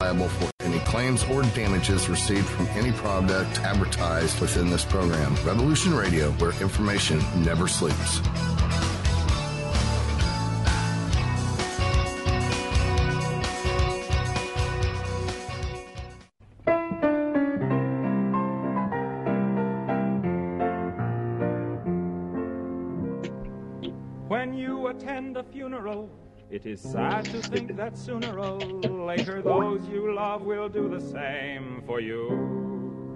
liable for any claims or damages received from any product advertised within this program. Revolution Radio, where information never sleeps. When you attend a funeral, it is sad to think that sooner or later those you love will do the same for you.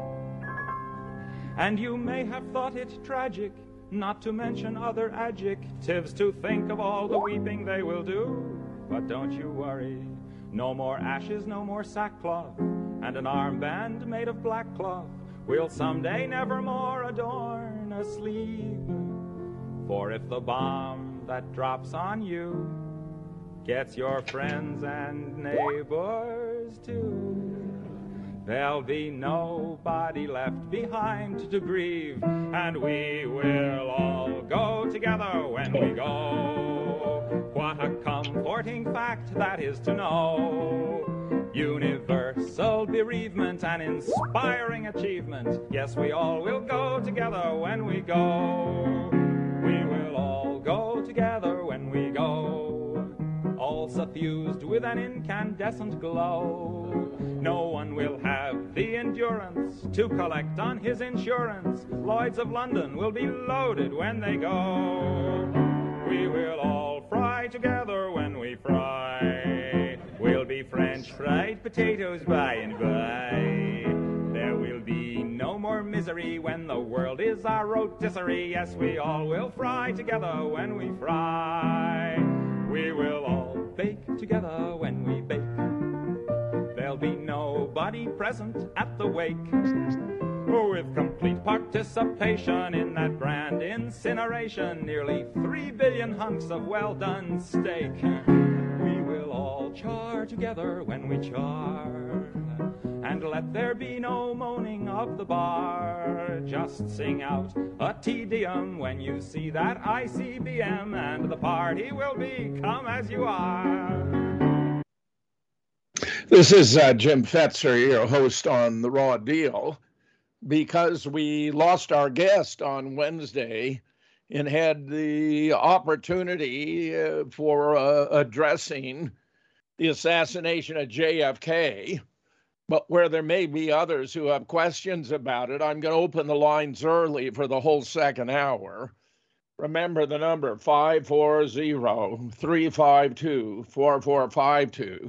And you may have thought it tragic, not to mention other adjectives, to think of all the weeping they will do. But don't you worry, no more ashes, no more sackcloth, and an armband made of black cloth will someday nevermore adorn a sleeve. For if the bomb that drops on you gets your friends and neighbors too, there'll be nobody left behind to grieve, and we will all go together when we go. What a comforting fact that is to know. Universal bereavement, an inspiring achievement. Yes, we all will go together when we go. We will all go together when we go, all suffused with an incandescent glow. No one will have the endurance to collect on his insurance. Lloyds of London will be loaded when they go. We will all fry together when we fry. We'll be French fried potatoes by and by. There will be no more misery when the world is our rotisserie. Yes, we all will fry together when we fry. We will all bake together when we bake. There'll be nobody present at the wake. With complete participation in that grand incineration, nearly 3 billion hunks of well-done steak. We will all char together when we char, and let there be no moaning of the bar. Just sing out a Te Deum when you see that ICBM, and the party will be come as you are. This is Jim Fetzer, your host on The Raw Deal. Because we lost our guest on Wednesday and had the opportunity for addressing the assassination of JFK, but where there may be others who have questions about it, I'm going to open the lines early for the whole second hour. Remember the number 540-352-4452,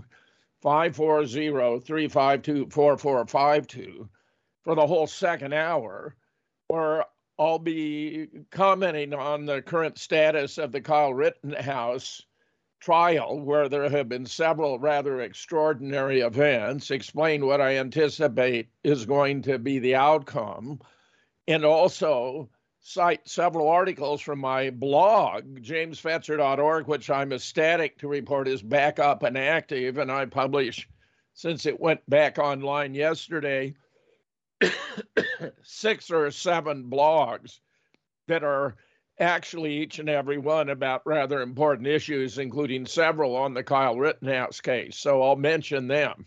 540-352-4452 for the whole second hour, where I'll be commenting on the current status of the Kyle Rittenhouse trial, where there have been several rather extraordinary events, explain what I anticipate is going to be the outcome, and also cite several articles from my blog, jamesfetzer.org, which I'm ecstatic to report is back up and active, and I publish, since it went back online yesterday, 6 or 7 blogs that are actually each and every one about rather important issues, including several on the Kyle Rittenhouse case. So I'll mention them.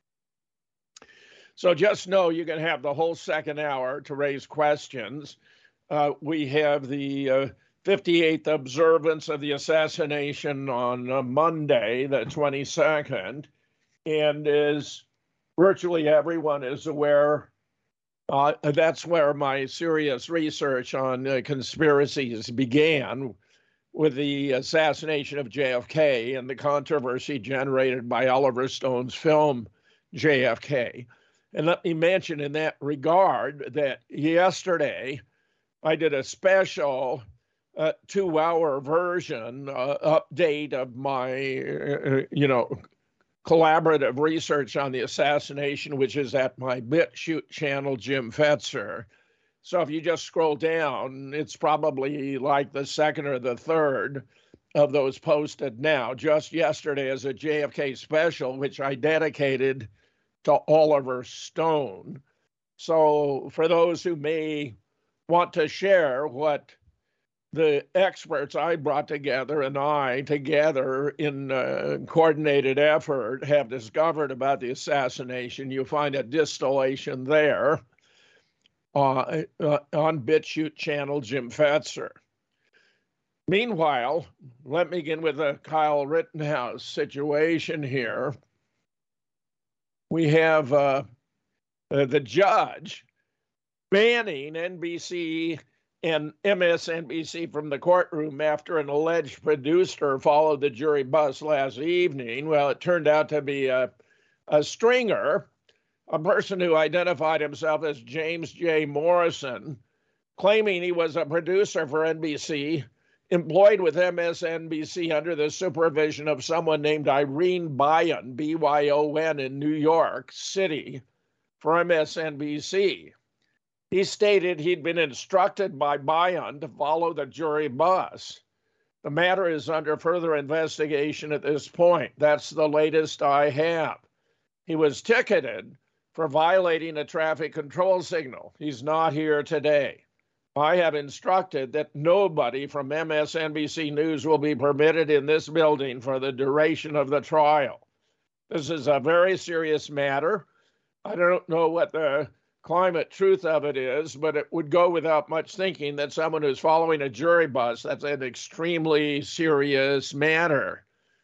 So just know you can have the whole second hour to raise questions. We have the 58th observance of the assassination on Monday, the 22nd. And as virtually everyone is aware, that's where my serious research on conspiracies began, with the assassination of JFK and the controversy generated by Oliver Stone's film JFK. And let me mention in that regard that yesterday I did a special 2-hour version update of my, collaborative research on the assassination, which is at my BitChute channel, Jim Fetzer. So if you just scroll down, it's probably like the second or the third of those posted now. Just yesterday as a JFK special, which I dedicated to Oliver Stone. So for those who may want to share what the experts I brought together and I together in coordinated effort have discovered about the assassination. You find a distillation there on BitChute channel Jim Fetzer. Meanwhile, let me begin with the Kyle Rittenhouse situation here. We have the judge banning NBC and MSNBC from the courtroom after an alleged producer followed the jury bus last evening. Well, it turned out to be a stringer, a person who identified himself as James J. Morrison, claiming he was a producer for NBC, employed with MSNBC under the supervision of someone named Irene Byon, B-Y-O-N, in New York City for MSNBC. He stated he'd been instructed by Byon to follow the jury bus. The matter is under further investigation at this point. That's the latest I have. He was ticketed for violating a traffic control signal. He's not here today. I have instructed that nobody from MSNBC News will be permitted in this building for the duration of the trial. This is a very serious matter. I don't know what the climate truth of it is, but it would go without much thinking that someone who's following a jury bus, that's an extremely serious matter.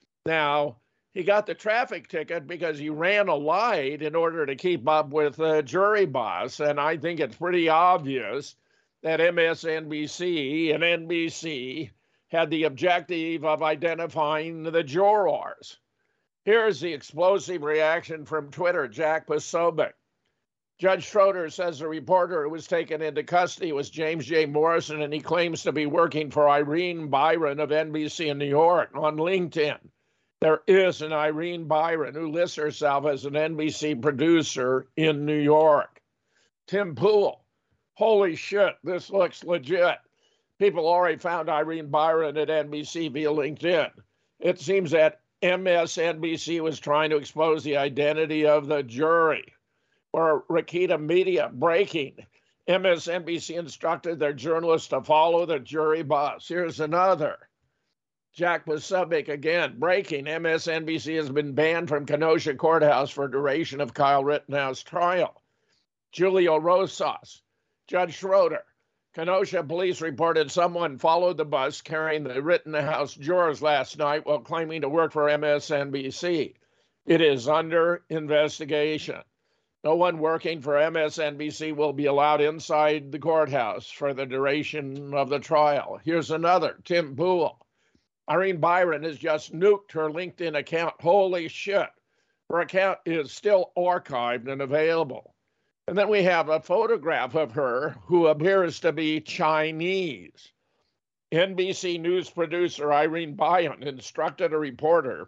Now, he got the traffic ticket because he ran a light in order to keep up with the jury bus, and I think it's pretty obvious that MSNBC and NBC had the objective of identifying the jurors. Here's the explosive reaction from Twitter, Jack Posobiec. Judge Schroeder says the reporter who was taken into custody was James J. Morrison, and he claims to be working for Irene Byron of NBC in New York on LinkedIn. There is an Irene Byron who lists herself as an NBC producer in New York. Tim Pool. Holy shit, this looks legit. People already found Irene Byron at NBC via LinkedIn. It seems that MSNBC was trying to expose the identity of the jury. Or Rakita Media breaking. MSNBC instructed their journalists to follow the jury bus. Here's another. Jack Posobiec again, breaking. MSNBC has been banned from Kenosha Courthouse for duration of Kyle Rittenhouse trial. Julio Rosas. Judge Schroeder, Kenosha police reported someone followed the bus carrying the Rittenhouse jurors last night while claiming to work for MSNBC. It is under investigation. No one working for MSNBC will be allowed inside the courthouse for the duration of the trial. Here's another, Tim Pool. Irene Byron has just nuked her LinkedIn account. Holy shit. Her account is still archived and available. And then we have a photograph of her who appears to be Chinese. NBC News producer Irene Byon instructed a reporter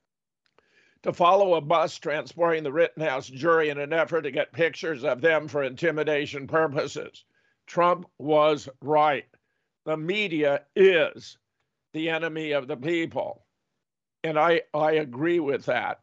to follow a bus transporting the Rittenhouse jury in an effort to get pictures of them for intimidation purposes. Trump was right. The media is the enemy of the people. And I agree with that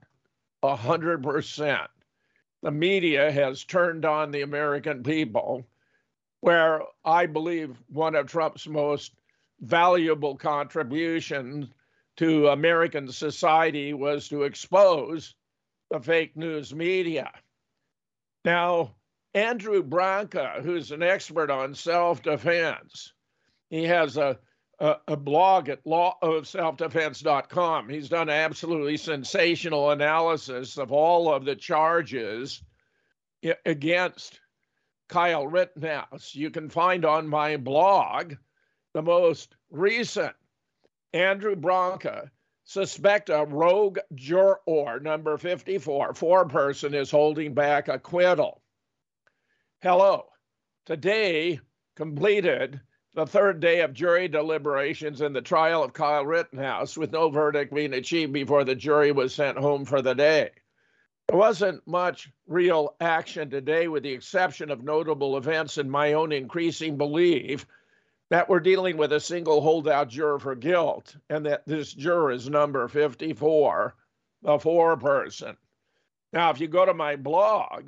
100%. The media has turned on the American people, where I believe one of Trump's most valuable contributions to American society was to expose the fake news media. Now, Andrew Branca, who's an expert on self-defense, he has a blog at lawofselfdefense.com. He's done absolutely sensational analysis of all of the charges against Kyle Rittenhouse. You can find on my blog the most recent. Andrew Branca suspect a rogue juror, number 54, foreperson, is holding back acquittal. Hello. Today completed the third day of jury deliberations in the trial of Kyle Rittenhouse, with no verdict being achieved before the jury was sent home for the day. There wasn't much real action today, with the exception of notable events in my own increasing belief that we're dealing with a single holdout juror for guilt, and that this juror is number 54, the foreperson. Now, if you go to my blog,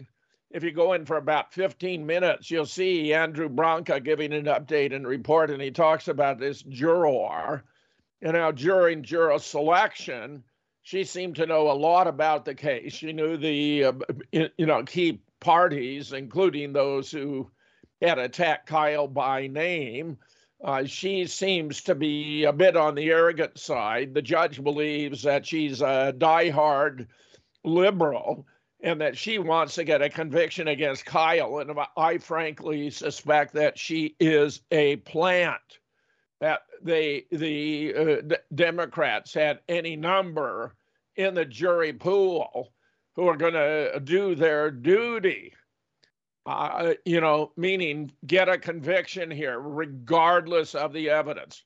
if you go in for about 15 minutes, you'll see Andrew Branca giving an update and report, and he talks about this juror and how during juror selection, she seemed to know a lot about the case. She knew the key parties, including those who had attacked Kyle by name. She seems to be a bit on the arrogant side. The judge believes that she's a diehard liberal and that she wants to get a conviction against Kyle. And I frankly suspect that she is a plant, that the Democrats had any number in the jury pool who are going to do their duty, meaning get a conviction here, regardless of the evidence,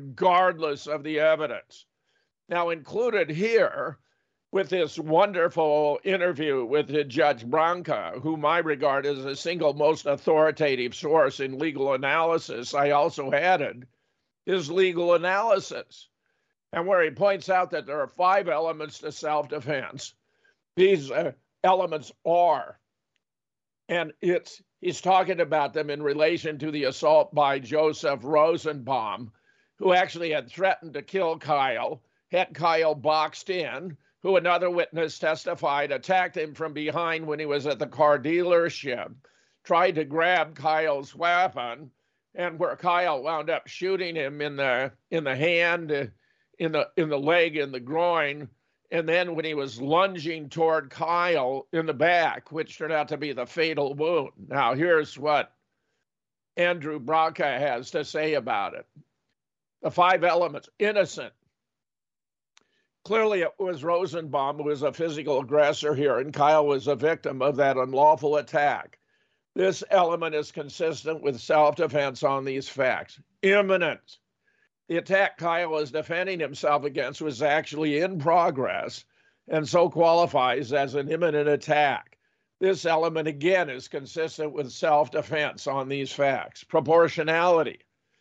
Now, included here with this wonderful interview with Judge Branca, whom I regard as the single most authoritative source in legal analysis, I also added his legal analysis, and where he points out that there are 5 elements to self-defense. These elements are, and he's talking about them in relation to the assault by Joseph Rosenbaum, who actually had threatened to kill Kyle, had Kyle boxed in, who another witness testified attacked him from behind when he was at the car dealership, tried to grab Kyle's weapon, and where Kyle wound up shooting him in the hand, in the leg, in the groin, and then when he was lunging toward Kyle in the back, which turned out to be the fatal wound. Now, here's what Andrew Branca has to say about it. The 5 elements: innocent. Clearly, it was Rosenbaum who was a physical aggressor here, and Kyle was a victim of that unlawful attack. This element is consistent with self-defense on these facts. Imminent. The attack Kyle was defending himself against was actually in progress and so qualifies as an imminent attack. This element, again, is consistent with self-defense on these facts. Proportionality.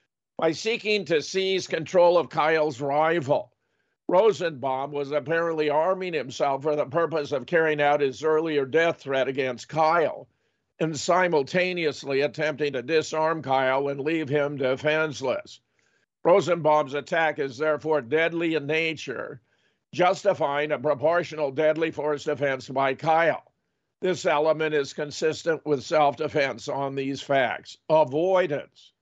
By seeking to seize control of Kyle's rival, Rosenbaum was apparently arming himself for the purpose of carrying out his earlier death threat against Kyle and simultaneously attempting to disarm Kyle and leave him defenseless. Rosenbaum's attack is therefore deadly in nature, justifying a proportional deadly force defense by Kyle. This element is consistent with self-defense on these facts. Avoidance.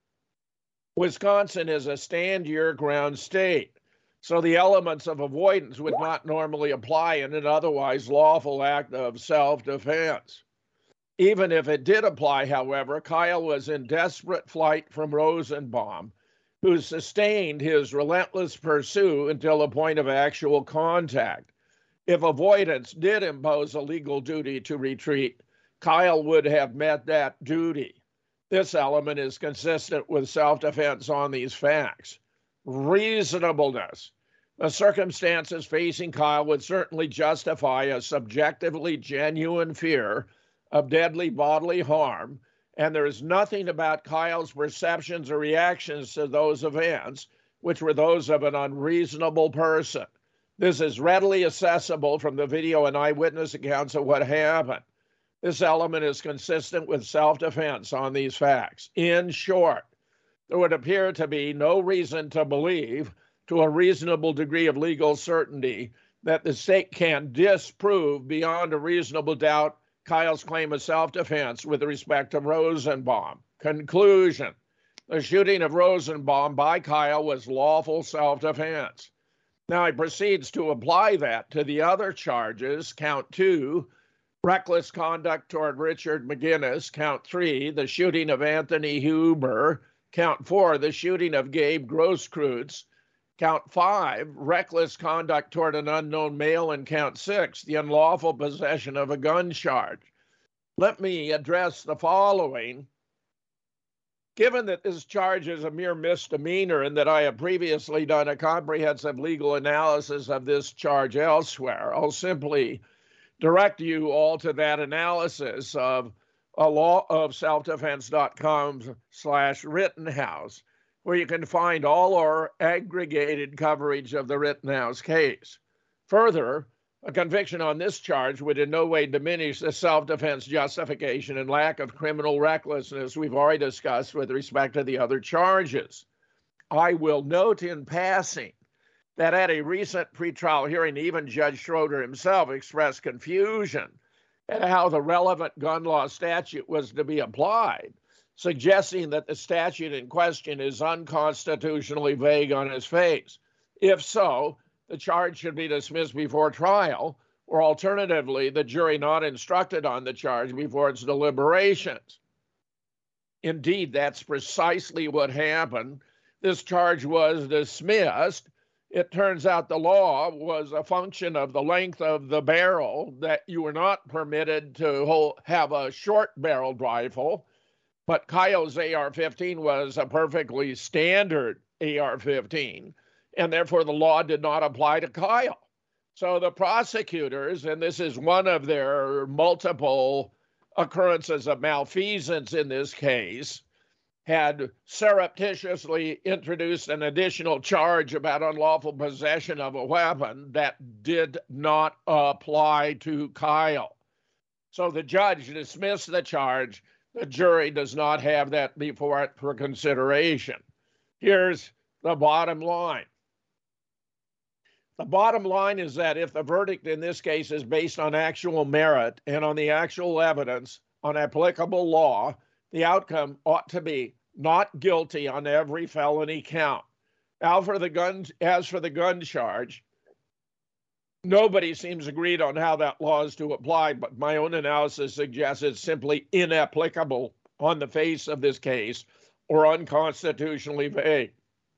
Wisconsin is a stand-your-ground state, so the elements of avoidance would not normally apply in an otherwise lawful act of self-defense. Even if it did apply, however, Kyle was in desperate flight from Rosenbaum, who sustained his relentless pursuit until the point of actual contact. If avoidance did impose a legal duty to retreat, Kyle would have met that duty. This element is consistent with self-defense on these facts. Reasonableness. The circumstances facing Kyle would certainly justify a subjectively genuine fear of deadly bodily harm, and there is nothing about Kyle's perceptions or reactions to those events which were those of an unreasonable person. This is readily accessible from the video and eyewitness accounts of what happened. This element is consistent with self-defense on these facts. In short, there would appear to be no reason to believe, to a reasonable degree of legal certainty, that the state can disprove beyond a reasonable doubt Kyle's claim of self-defense with respect to Rosenbaum. Conclusion. The shooting of Rosenbaum by Kyle was lawful self-defense. Now he proceeds to apply that to the other charges. Count 2, reckless conduct toward Richard McGinnis. Count 3, the shooting of Anthony Huber. Count 4, the shooting of Gabe Grosskreutz. Count 5, reckless conduct toward an unknown male. And count 6, the unlawful possession of a gun charge. Let me address the following. Given that this charge is a mere misdemeanor and that I have previously done a comprehensive legal analysis of this charge elsewhere, I'll simply direct you all to that analysis of lawofselfdefense.com/Rittenhouse, where you can find all our aggregated coverage of the Rittenhouse case. Further, A conviction on this charge would in no way diminish the self-defense justification and lack of criminal recklessness we've already discussed with respect to the other charges. I will note in passing that at a recent pretrial hearing, even Judge Schroeder himself expressed confusion at how the relevant gun law statute was to be applied, suggesting that the statute in question is unconstitutionally vague on its face. If so, the charge should be dismissed before trial, or alternatively, the jury not instructed on the charge before its deliberations. Indeed, that's precisely what happened. This charge was dismissed. It turns out the law was a function of the length of the barrel, that you were not permitted to have a short-barreled rifle, but Kyle's AR-15 was a perfectly standard AR-15, and therefore the law did not apply to Kyle. So the prosecutors, and this is one of their multiple occurrences of malfeasance in this case, had surreptitiously introduced an additional charge about unlawful possession of a weapon that did not apply to Kyle. So the judge dismissed the charge. The jury does not have that before it for consideration. Here's the bottom line. The bottom line is that if the verdict in this case is based on actual merit and on the actual evidence on applicable law, the outcome ought to be not guilty on every felony count. As for the gun charge, nobody seems agreed on how that law is to apply, but my own analysis suggests it's simply inapplicable on the face of this case or unconstitutionally vague.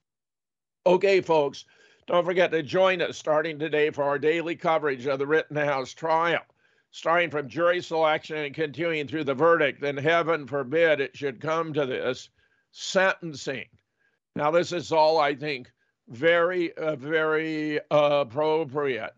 Okay, folks, don't forget to join us starting today for our daily coverage of the Rittenhouse trial, starting from jury selection and continuing through the verdict, and heaven forbid it should come to this, sentencing. Now, this is all, I think, very appropriate.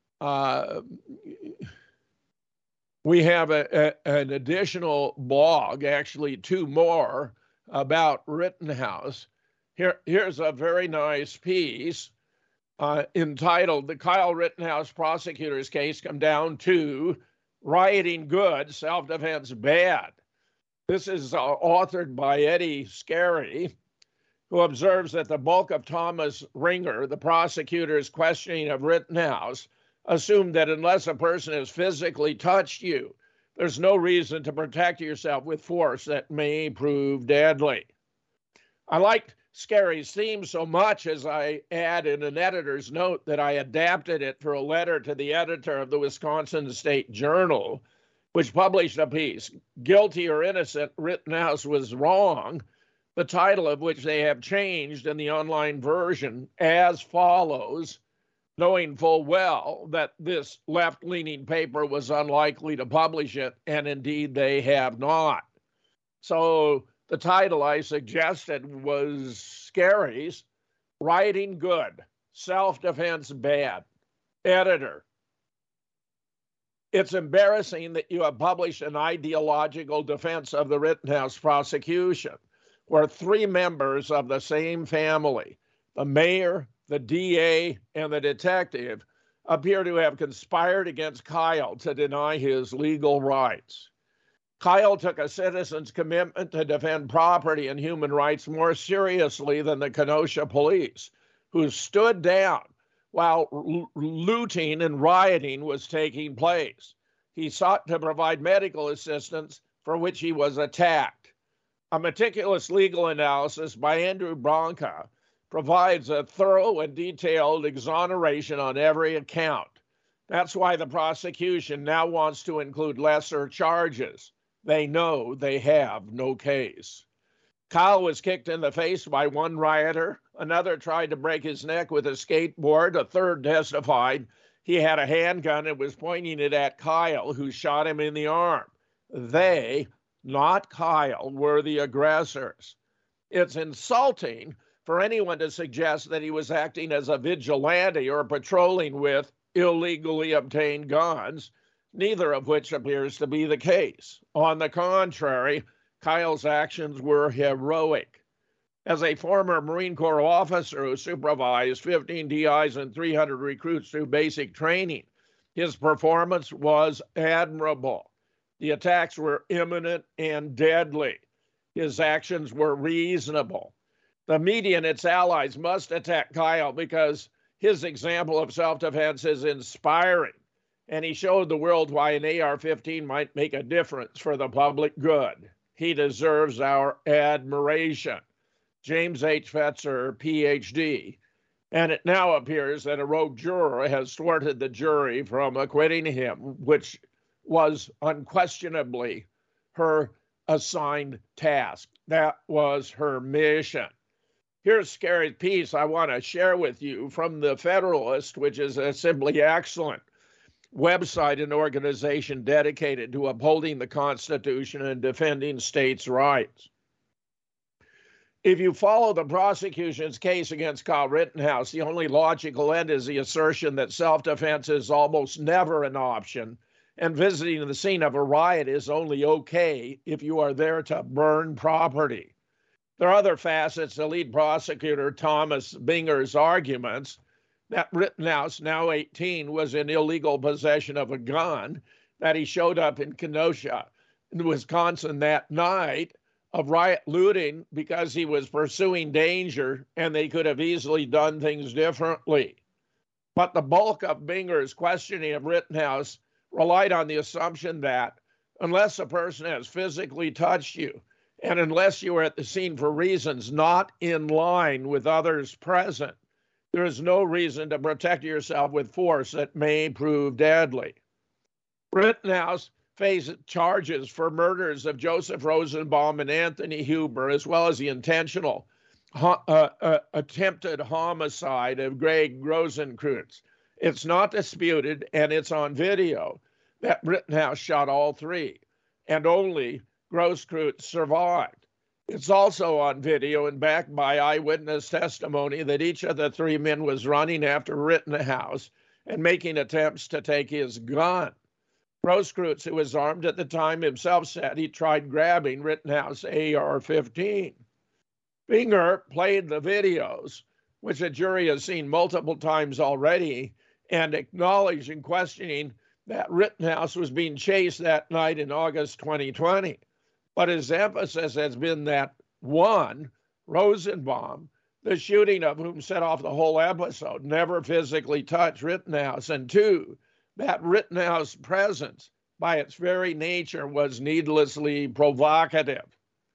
We have an additional blog, actually two more, about Rittenhouse. Here's a very nice piece entitled, "The Kyle Rittenhouse Prosecutor's Case Come Down to Rioting Good, Self-Defense Bad." This is authored by Eddie Scarry, who observes that the bulk of Thomas Ringer, the prosecutor's questioning of Rittenhouse, assumed that unless a person has physically touched you, there's no reason to protect yourself with force that may prove deadly. I liked Scarry's theme so much, as I add in an editor's note that I adapted it for a letter to the editor of the Wisconsin State Journal, which published a piece, "Guilty or Innocent, Rittenhouse Was Wrong," the title of which they have changed in the online version as follows, knowing full well that this left-leaning paper was unlikely to publish it, and indeed they have not. So the title I suggested was Scarry's "Rioting Good, Self-Defense Bad." Editor, it's embarrassing that you have published an ideological defense of the Rittenhouse prosecution, where three members of the same family, the mayor, the DA, and the detective, appear to have conspired against Kyle to deny his legal rights. Kyle took a citizen's commitment to defend property and human rights more seriously than the Kenosha police, who stood down while looting and rioting was taking place. He sought to provide medical assistance, for which he was attacked. A meticulous legal analysis by Andrew Branca provides a thorough and detailed exoneration on every account. That's why the prosecution now wants to include lesser charges. They know they have no case. Kyle was kicked in the face by one rioter. Another tried to break his neck with a skateboard. A third testified he had a handgun and was pointing it at Kyle, who shot him in the arm. They, not Kyle, were the aggressors. It's insulting for anyone to suggest that he was acting as a vigilante or patrolling with illegally obtained guns, neither of which appears to be the case. On the contrary, Kyle's actions were heroic. As a former Marine Corps officer who supervised 15 DIs and 300 recruits through basic training, His performance was admirable. The attacks were imminent and deadly. His actions were reasonable. The media and its allies must attack Kyle because his example of self-defense is inspiring, and he showed the world why an AR-15 might make a difference for the public good. He deserves our admiration. James H. Fetzer, Ph.D. And it now appears that a rogue juror has thwarted the jury from acquitting him, which was unquestionably her assigned task. That was her mission. Here's a scary piece I want to share with you from the Federalist, which is a simply excellent website and organization dedicated to upholding the Constitution and defending states' rights. If you follow the prosecution's case against Kyle Rittenhouse, the only logical end is the assertion that self-defense is almost never an option, and visiting the scene of a riot is only okay if you are there to burn property. There are other facets to lead prosecutor Thomas Binger's arguments that Rittenhouse, now 18, was in illegal possession of a gun, that he showed up in Kenosha, in Wisconsin that night of riot looting because he was pursuing danger and they could have easily done things differently. But the bulk of Binger's questioning of Rittenhouse relied on the assumption that unless a person has physically touched you and unless you were at the scene for reasons not in line with others present, there is no reason to protect yourself with force that may prove deadly. Rittenhouse faced charges for murders of Joseph Rosenbaum and Anthony Huber, as well as the intentional attempted homicide of Greg Rosenkreutz. It's not disputed, and it's on video, that Rittenhouse shot all three, and only Rosenkreutz survived. It's also on video and backed by eyewitness testimony that each of the three men was running after Rittenhouse and making attempts to take his gun. Rosenkreutz, who was armed at the time, himself said he tried grabbing Rittenhouse AR-15. Binger played the videos, which the jury has seen multiple times already, and acknowledged in questioning that Rittenhouse was being chased that night in August 2020. But his emphasis has been that, one, Rosenbaum, the shooting of whom set off the whole episode, never physically touched Rittenhouse, and two, that Rittenhouse's presence, by its very nature, was needlessly provocative.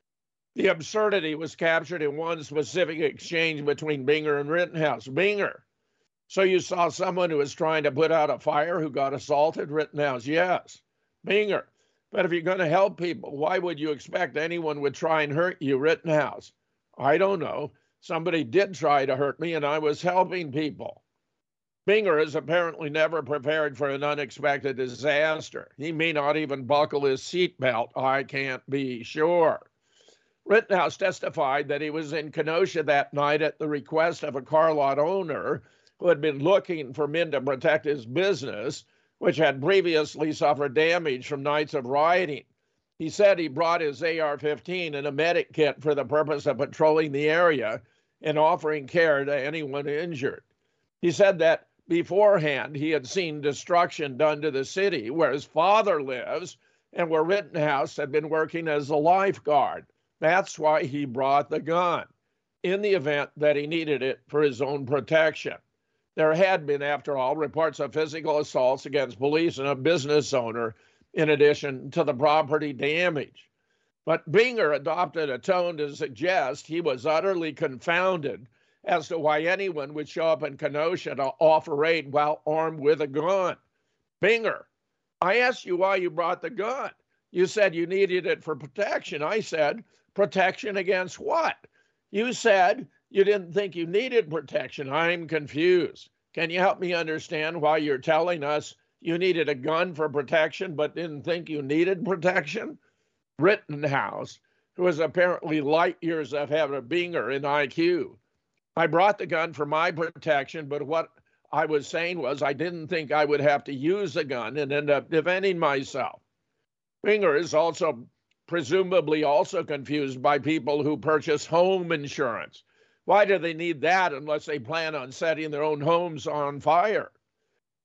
The absurdity was captured in one specific exchange between Binger and Rittenhouse. Binger: "So you saw someone who was trying to put out a fire who got assaulted?" Rittenhouse: "Yes." Binger: "But if you're going to help people, why would you expect anyone would try and hurt you?" Rittenhouse: "I don't know. Somebody did try to hurt me, and I was helping people." Binger is apparently never prepared for an unexpected disaster. He may not even buckle his seatbelt. I can't be sure. Rittenhouse testified that he was in Kenosha that night at the request of a car lot owner who had been looking for men to protect his business, which had previously suffered damage from nights of rioting. He said he brought his AR-15 and a medic kit for the purpose of patrolling the area and offering care to anyone injured. He said that beforehand, he had seen destruction done to the city where his father lives and where Rittenhouse had been working as a lifeguard. That's why he brought the gun, in the event that he needed it for his own protection. There had been, after all, reports of physical assaults against police and a business owner, in addition to the property damage. But Binger adopted a tone to suggest he was utterly confounded as to why anyone would show up in Kenosha to offer aid while armed with a gun. Binger: "I asked you why you brought the gun. You said you needed it for protection." I said, "Protection against what?" You said you didn't think you needed protection. I'm confused. Can you help me understand why you're telling us you needed a gun for protection but didn't think you needed protection? Rittenhouse, who was apparently light years ahead of Binger in IQ: "I brought the gun for my protection, but what I was saying was I didn't think I would have to use the gun and end up defending myself." Binger is also presumably also confused by people who purchase home insurance. Why do they need that unless they plan on setting their own homes on fire?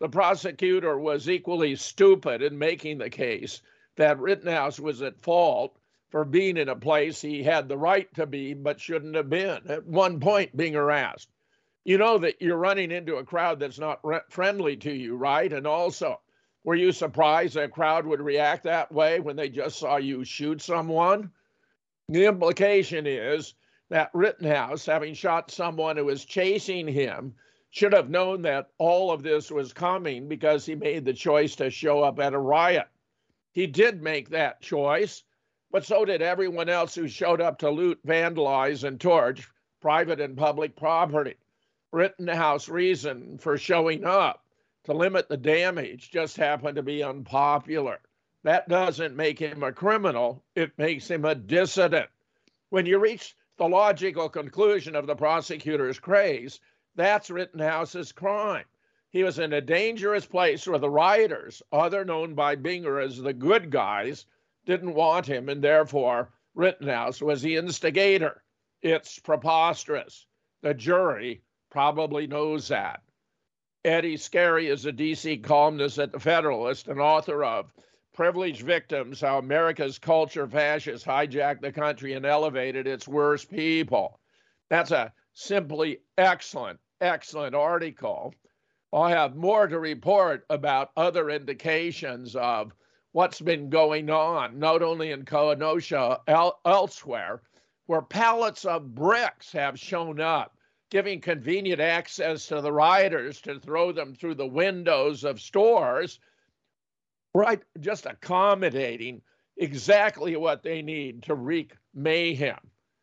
the prosecutor was equally stupid in making the case that Rittenhouse was at fault for being in a place he had the right to be but shouldn't have been, at one point being harassed. You know that you're running into a crowd that's not friendly to you, right? And also, were you surprised that a crowd would react that way when they just saw you shoot someone? The implication is that Rittenhouse, having shot someone who was chasing him, should have known that all of this was coming because he made the choice to show up at a riot. He did make that choice, but so did everyone else who showed up to loot, vandalize, and torch private and public property. Rittenhouse's reason for showing up, to limit the damage, just happened to be unpopular. That doesn't make him a criminal. It makes him a dissident. When you reach the logical conclusion of the prosecutor's case, that's Rittenhouse's crime. He was in a dangerous place where the rioters, other known by Binger as the good guys, didn't want him, and therefore Rittenhouse was the instigator. It's preposterous. The jury probably knows that. Eddie Scarry is a D.C. columnist at The Federalist and author of Privileged Victims, How America's Culture Fascists Hijacked the Country and Elevated Its Worst People. That's a simply excellent article. I'll have more to report about other indications of what's been going on, not only in Kenosha, elsewhere, where pallets of bricks have shown up, giving convenient access to the rioters to throw them through the windows of stores, right? Just accommodating exactly what they need to wreak mayhem.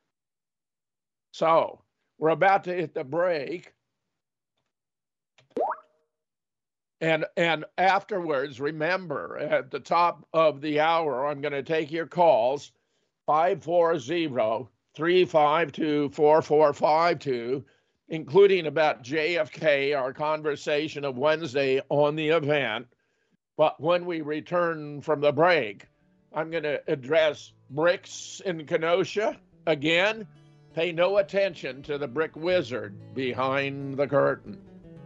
So we're about to hit the break. And afterwards, remember, at the top of the hour, I'm going to take your calls, 540-352-4452, including about JFK, our conversation of Wednesday on the event. But when we return from the break, I'm going to address bricks in Kenosha again. Pay no attention to the brick wizard behind the curtain.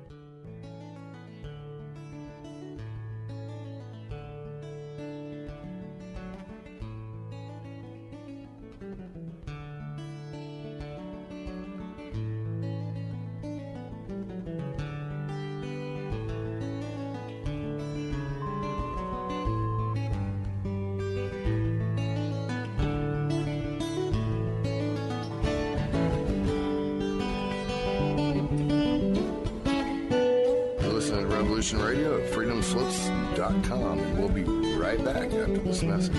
Radio at freedomslips.com, and we'll be right back after this message.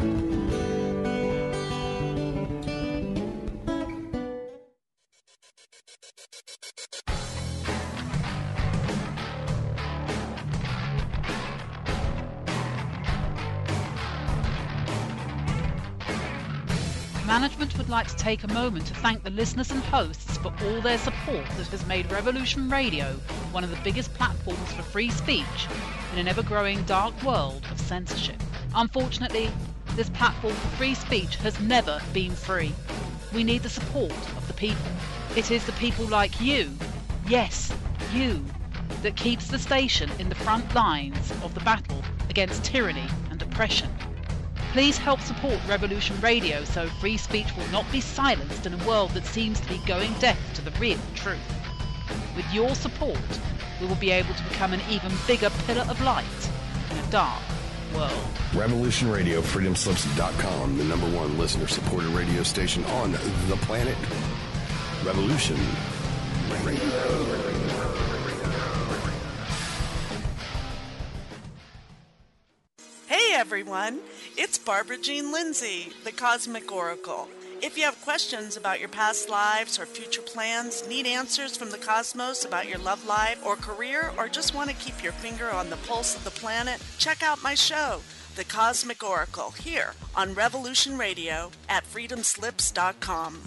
Management would like to take a moment to thank the listeners and hosts for all their support that has made Revolution Radio one of the biggest platforms for free speech in an ever-growing dark world of censorship. Unfortunately, this platform for free speech has never been free. We need the support of the people. It is the people like you, yes, you, that keeps the station in the front lines of the battle against tyranny and oppression. Please help support Revolution Radio so free speech will not be silenced in a world that seems to be going deaf to the real truth. With your support, we will be able to become an even bigger pillar of light in a dark world. Revolution Radio, freedomslips.com, the #1 listener-supported radio station on the planet. Revolution Radio. Hey everyone, it's Barbara Jean Lindsay, the Cosmic Oracle. If you have questions about your past lives or future plans, need answers from the cosmos about your love life or career, or just want to keep your finger on the pulse of the planet, check out my show, The Cosmic Oracle, here on Revolution Radio at freedomslips.com.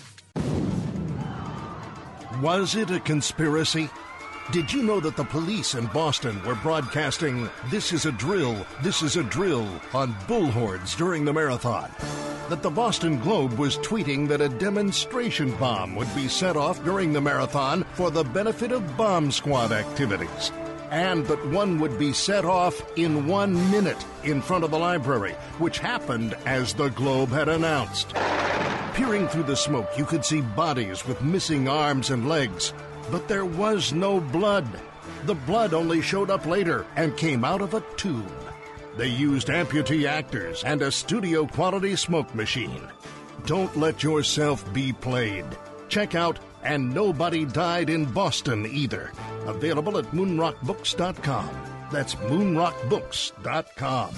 Was it a conspiracy? Did you know that the police in Boston were broadcasting "This is a drill, this is a drill" on bullhorns during the marathon? That the Boston Globe was tweeting that a demonstration bomb would be set off during the marathon for the benefit of bomb squad activities? and that one would be set off in 1 minute in front of the library, which happened as the Globe had announced. Peering through the smoke, you could see bodies with missing arms and legs, but there was no blood. The blood only showed up later and came out of a tube. They used amputee actors and a studio-quality smoke machine. Don't let yourself be played. Check out And Nobody Died in Boston Either. Available at moonrockbooks.com. That's moonrockbooks.com.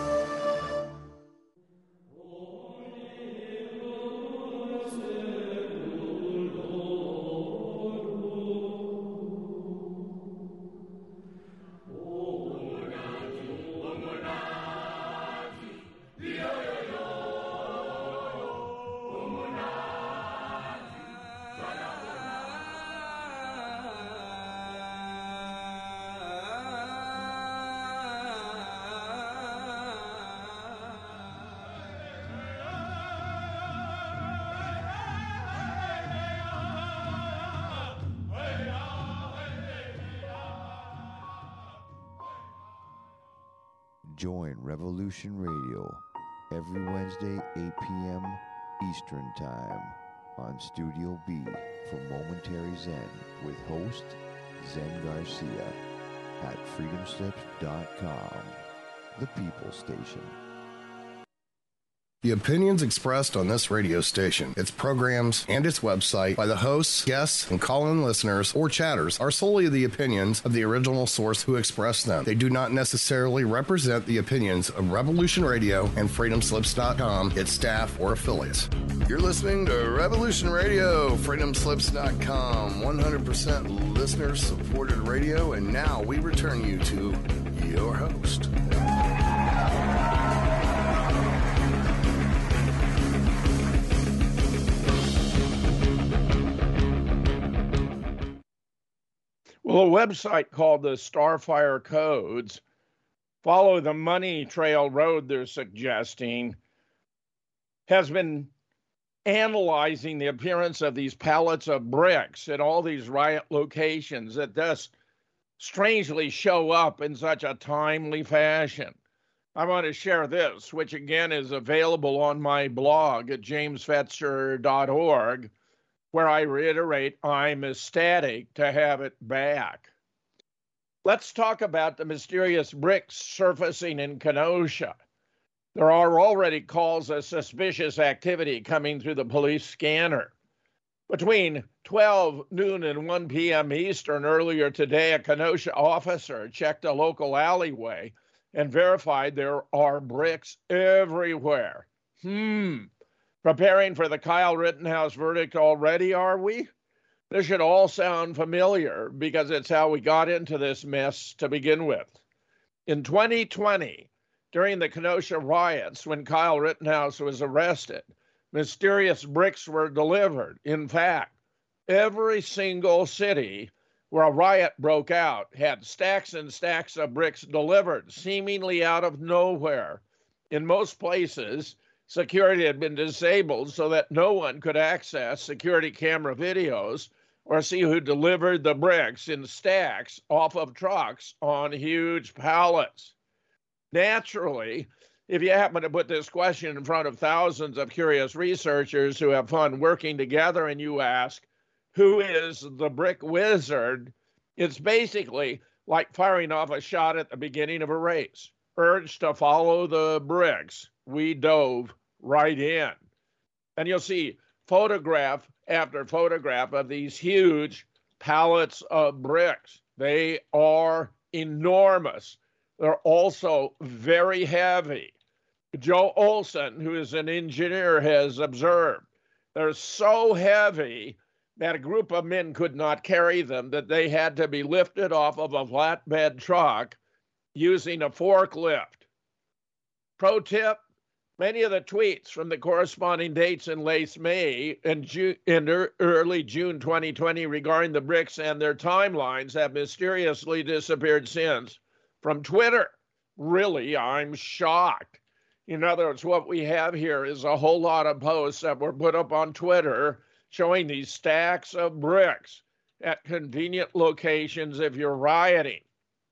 Join Revolution Radio every Wednesday, 8 p.m. Eastern Time on Studio B for Momentary Zen with host Zen Garcia at freedomslips.com, the People Station. The opinions expressed on this radio station, its programs, and its website by the hosts, guests, and call-in listeners or chatters are solely the opinions of the original source who expressed them. They do not necessarily represent the opinions of Revolution Radio and freedomslips.com, its staff, or affiliates. You're listening to Revolution Radio, freedomslips.com, 100% listener-supported radio, and now we return you to your host. Well, a website called the Starfire Codes, follow the money trail road they're suggesting, has been analyzing the appearance of these pallets of bricks at all these riot locations that just strangely show up in such a timely fashion. I want to share this, which again is available on my blog at jamesfetzer.org, where I reiterate I'm ecstatic to have it back. Let's talk about the mysterious bricks surfacing in Kenosha. There are already calls of suspicious activity coming through the police scanner. Between 12 noon and 1 p.m. Eastern earlier today, a Kenosha officer checked a local alleyway and verified there are bricks everywhere. Preparing for the Kyle Rittenhouse verdict already, are we? This should all sound familiar because it's how we got into this mess to begin with. In 2020, during the Kenosha riots, when Kyle Rittenhouse was arrested, mysterious bricks were delivered. In fact, every single city where a riot broke out had stacks and stacks of bricks delivered, seemingly out of nowhere. In most places, security had been disabled so that no one could access security camera videos or see who delivered the bricks in stacks off of trucks on huge pallets. Naturally, if you happen to put this question in front of thousands of curious researchers who have fun working together and you ask, who is the brick wizard? It's basically like firing off a shot at the beginning of a race. Urged to follow the bricks, we dove right in. And you'll see photograph after photograph of these huge pallets of bricks. They are enormous. They're also very heavy. Joe Olson, who is an engineer, has observed they're so heavy that a group of men could not carry them, that they had to be lifted off of a flatbed truck using a forklift. Pro tip, many of the tweets from the corresponding dates in late May and early June 2020 regarding the bricks and their timelines have mysteriously disappeared since from Twitter. Really, I'm shocked. In other words, what we have here is a whole lot of posts that were put up on Twitter showing these stacks of bricks at convenient locations if you're rioting.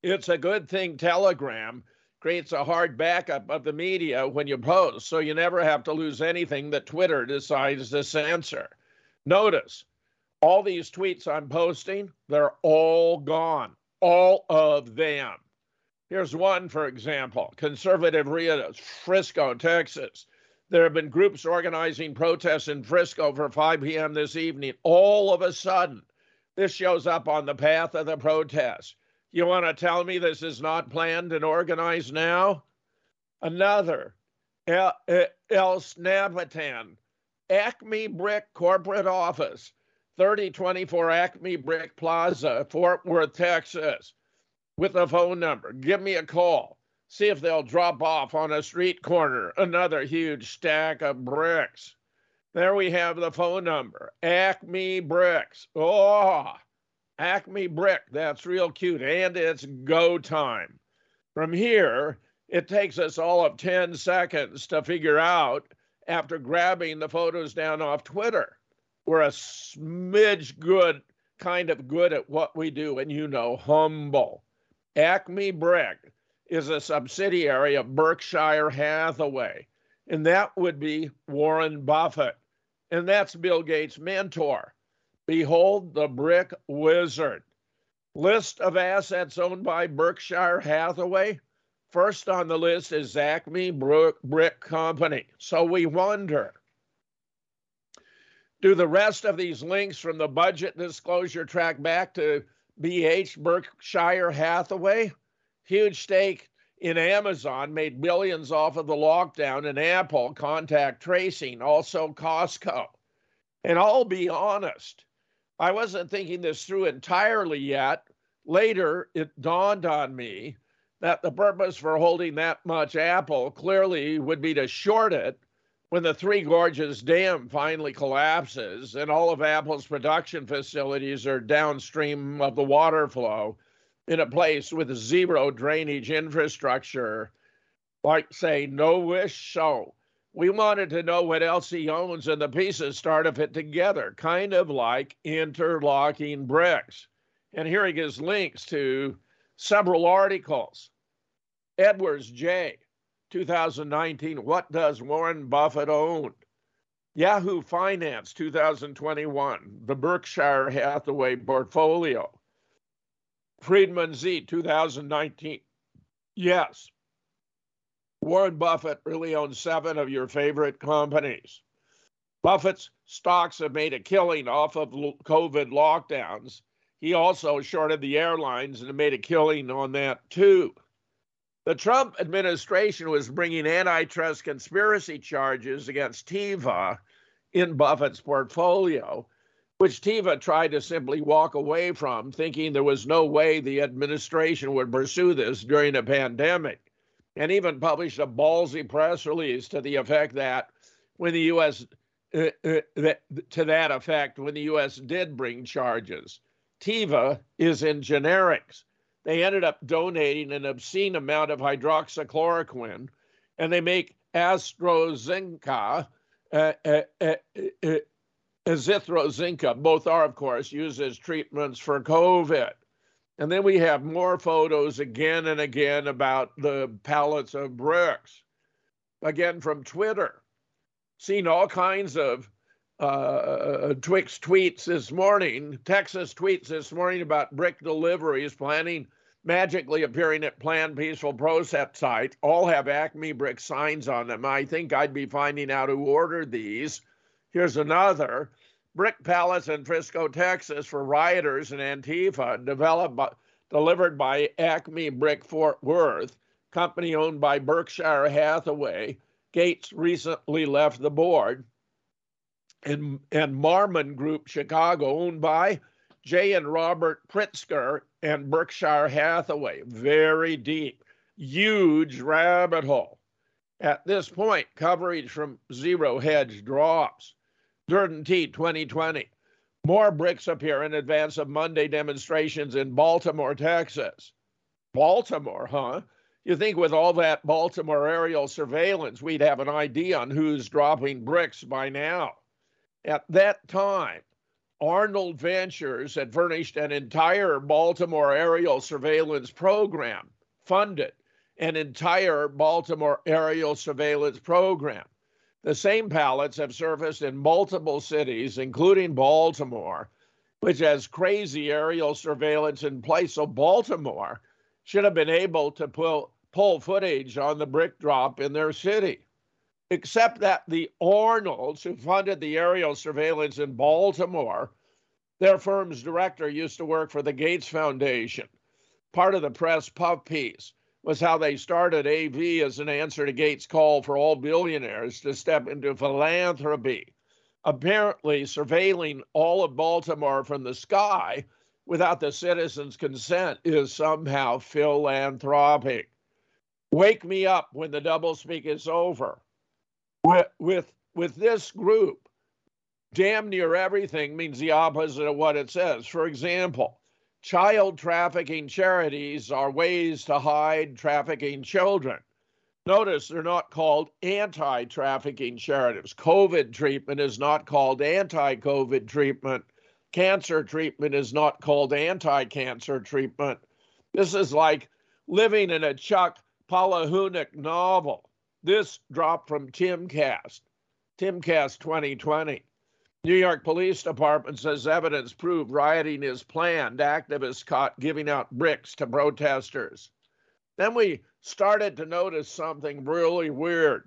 It's a good thing Telegram creates a hard backup of the media when you post, so you never have to lose anything that Twitter decides to censor. Notice, all these tweets I'm posting, they're all gone. All of them. Here's one, for example, conservative Rita, Frisco, Texas. There have been groups organizing protests in Frisco for 5 p.m. this evening. All of a sudden, this shows up on the path of the protest. You want to tell me this is not planned and organized now? Another, El Snappatan, Acme Brick Corporate Office, 3024 Acme Brick Plaza, Fort Worth, Texas, with a phone number. Give me a call. See if they'll drop off on a street corner. Another huge stack of bricks. There we have the phone number. Acme Bricks. Oh, Acme Brick. That's real cute. And it's go time. From here, it takes us all of 10 seconds to figure out after grabbing the photos down off Twitter. We're a smidge kind of good at what we do, and humble. Acme Brick is a subsidiary of Berkshire Hathaway, and that would be Warren Buffett, and that's Bill Gates' mentor. Behold the brick wizard. List of assets owned by Berkshire Hathaway. First on the list is Acme Brick Company. So we wonder, do the rest of these links from the budget disclosure track back to BH, Berkshire Hathaway? Huge stake in Amazon, made billions off of the lockdown, and Apple, contact tracing, also Costco. And I'll be honest, I wasn't thinking this through entirely yet. Later, it dawned on me that the purpose for holding that much Apple clearly would be to short it when the Three Gorges Dam finally collapses and all of Apple's production facilities are downstream of the water flow in a place with zero drainage infrastructure, like, say, No Wish Show. We wanted to know what else he owns, and the pieces start to fit together, kind of like interlocking bricks. And here he gives links to several articles. Edwards J., 2019, What Does Warren Buffett Own? Yahoo Finance, 2021, The Berkshire Hathaway Portfolio. Friedman Z, 2019, yes, Warren Buffett really owns 7 of your favorite companies. Buffett's stocks have made a killing off of COVID lockdowns. He also shorted the airlines and made a killing on that too. The Trump administration was bringing antitrust conspiracy charges against Teva in Buffett's portfolio, which Teva tried to simply walk away from, thinking there was no way the administration would pursue this during a pandemic, and even published a ballsy press release to the effect that when the U.S. when the U.S. did bring charges, Teva is in generics. They ended up donating an obscene amount of hydroxychloroquine, and they make AstraZeneca, azithromycin. Both are, of course, used as treatments for COVID. And then we have more photos again and again about the pallets of bricks. Again, from Twitter. Seen all kinds of Twix tweets this morning, Texas tweets this morning about brick deliveries magically appearing at planned peaceful protest site. All have Acme Brick signs on them. I think I'd be finding out who ordered these. Here's another. Brick pallets in Frisco, Texas for rioters and Antifa, delivered by Acme Brick Fort Worth, company owned by Berkshire Hathaway. Gates recently left the board. And Marmon Group Chicago, owned by J. and Robert Pritzker and Berkshire Hathaway. Very deep, huge rabbit hole. At this point, coverage from Zero Hedge drops. Durden T. 2020. More bricks appear in advance of Monday demonstrations in Baltimore, Texas. Baltimore, huh? You think with all that Baltimore aerial surveillance, we'd have an idea on who's dropping bricks by now. At that time, Arnold Ventures had furnished an entire Baltimore aerial surveillance program, funded an entire Baltimore aerial surveillance program. The same pallets have surfaced in multiple cities, including Baltimore, which has crazy aerial surveillance in place. So Baltimore should have been able to pull footage on the brick drop in their city. Except that the Arnolds, who funded the aerial surveillance in Baltimore, their firm's director used to work for the Gates Foundation. Part of the press puff piece was how they started AV as an answer to Gates' call for all billionaires to step into philanthropy. Apparently, surveilling all of Baltimore from the sky without the citizens' consent is somehow philanthropic. Wake me up when the doublespeak is over. With this group, damn near everything means the opposite of what it says. For example, child trafficking charities are ways to hide trafficking children. Notice they're not called anti-trafficking charities. COVID treatment is not called anti-COVID treatment. Cancer treatment is not called anti-cancer treatment. This is like living in a Chuck Palahniuk novel. This dropped from Timcast 2020. New York Police Department says evidence proved rioting is planned. Activists caught giving out bricks to protesters. Then we started to notice something really weird.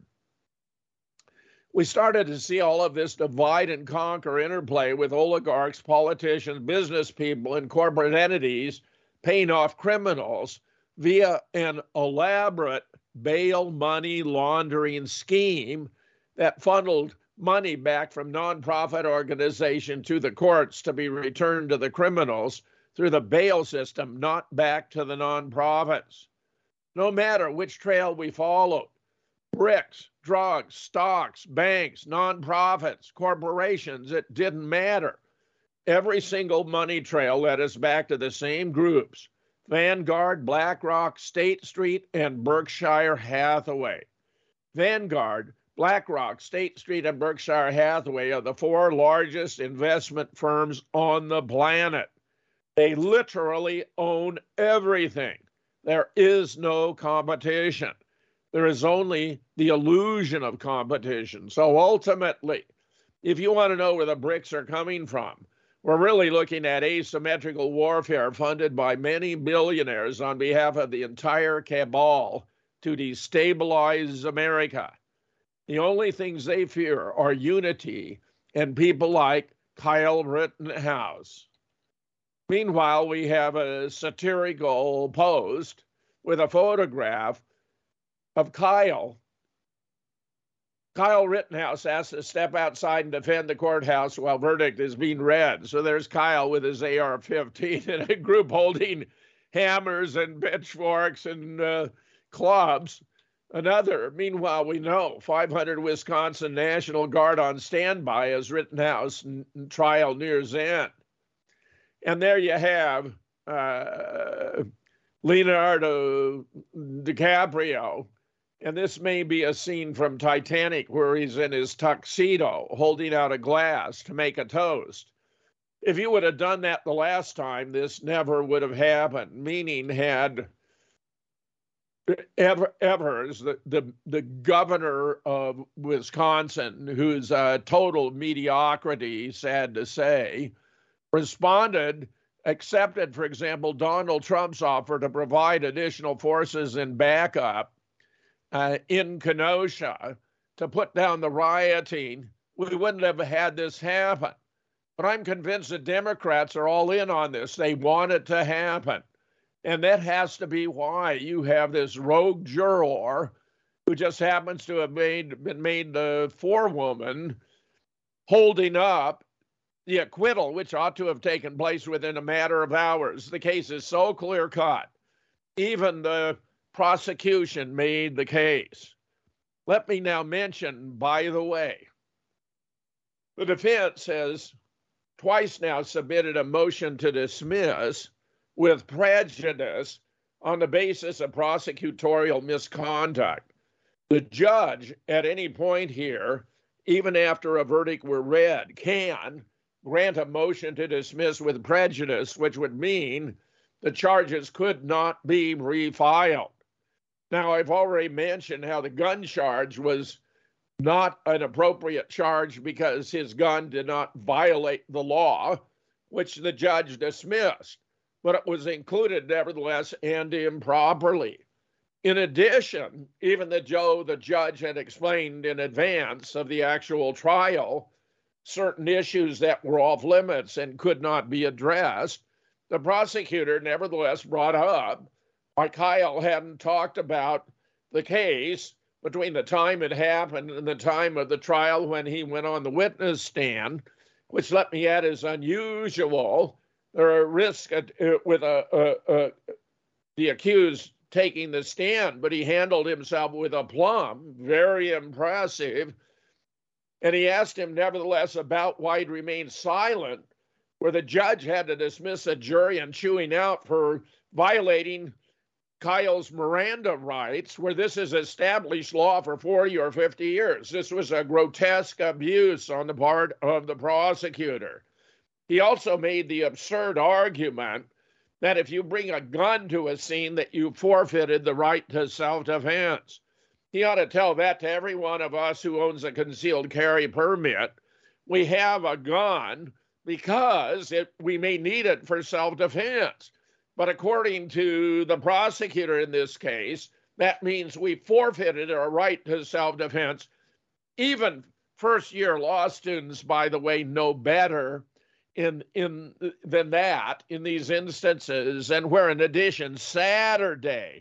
We started to see all of this divide and conquer interplay with oligarchs, politicians, business people, and corporate entities paying off criminals via an elaborate bail money laundering scheme that funneled money back from nonprofit organization to the courts to be returned to the criminals through the bail system, not back to the nonprofits. No matter which trail we followed, bricks, drugs, stocks, banks, nonprofits, corporations, it didn't matter. Every single money trail led us back to the same groups: Vanguard, BlackRock, State Street, and Berkshire Hathaway. Vanguard, BlackRock, State Street, and Berkshire Hathaway are the four largest investment firms on the planet. They literally own everything. There is no competition. There is only the illusion of competition. So ultimately, if you want to know where the bricks are coming from, we're really looking at asymmetrical warfare funded by many billionaires on behalf of the entire cabal to destabilize America. The only things they fear are unity and people like Kyle Rittenhouse. Meanwhile, we have a satirical post with a photograph of Kyle. Kyle Rittenhouse has to step outside and defend the courthouse while verdict is being read. So there's Kyle with his AR-15 and a group holding hammers and pitchforks and clubs. Meanwhile, we know 500 Wisconsin National Guard on standby as Rittenhouse trial nears end. And there you have Leonardo DiCaprio. And this may be a scene from Titanic where he's in his tuxedo holding out a glass to make a toast. If you would have done that the last time, this never would have happened, meaning had Evers, the governor of Wisconsin, who's a total mediocrity, sad to say, responded, accepted, for example, Donald Trump's offer to provide additional forces and backup in Kenosha to put down the rioting, we wouldn't have had this happen. But I'm convinced the Democrats are all in on this. They want it to happen. And that has to be why you have this rogue juror who just happens to have been made the forewoman holding up the acquittal, which ought to have taken place within a matter of hours. The case is so clear-cut. Even the prosecution made the case. Let me now mention, by the way, the defense has twice now submitted a motion to dismiss with prejudice on the basis of prosecutorial misconduct. The judge, at any point here, even after a verdict were read, can, grant a motion to dismiss with prejudice, which would mean the charges could not be refiled. Now, I've already mentioned how the gun charge was not an appropriate charge because his gun did not violate the law, which the judge dismissed, but it was included nevertheless and improperly. In addition, even though the judge had explained in advance of the actual trial certain issues that were off limits and could not be addressed, the prosecutor nevertheless brought up why Kyle hadn't talked about the case between the time it happened and the time of the trial when he went on the witness stand, which, let me add, is unusual. There are risks with the accused taking the stand, but he handled himself with aplomb, very impressive. And he asked him, nevertheless, about why he'd remained silent, where the judge had to dismiss a jury and chewing out for violating Kyle's Miranda rights, where this is established law for 40 or 50 years. This was a grotesque abuse on the part of the prosecutor. He also made the absurd argument that if you bring a gun to a scene that you forfeited the right to self-defense. He ought to tell that to every one of us who owns a concealed carry permit. We have a gun because we may need it for self-defense. But according to the prosecutor in this case, that means we forfeited our right to self-defense. Even first-year law students, by the way, know better than that in these instances, and where in addition, Saturday,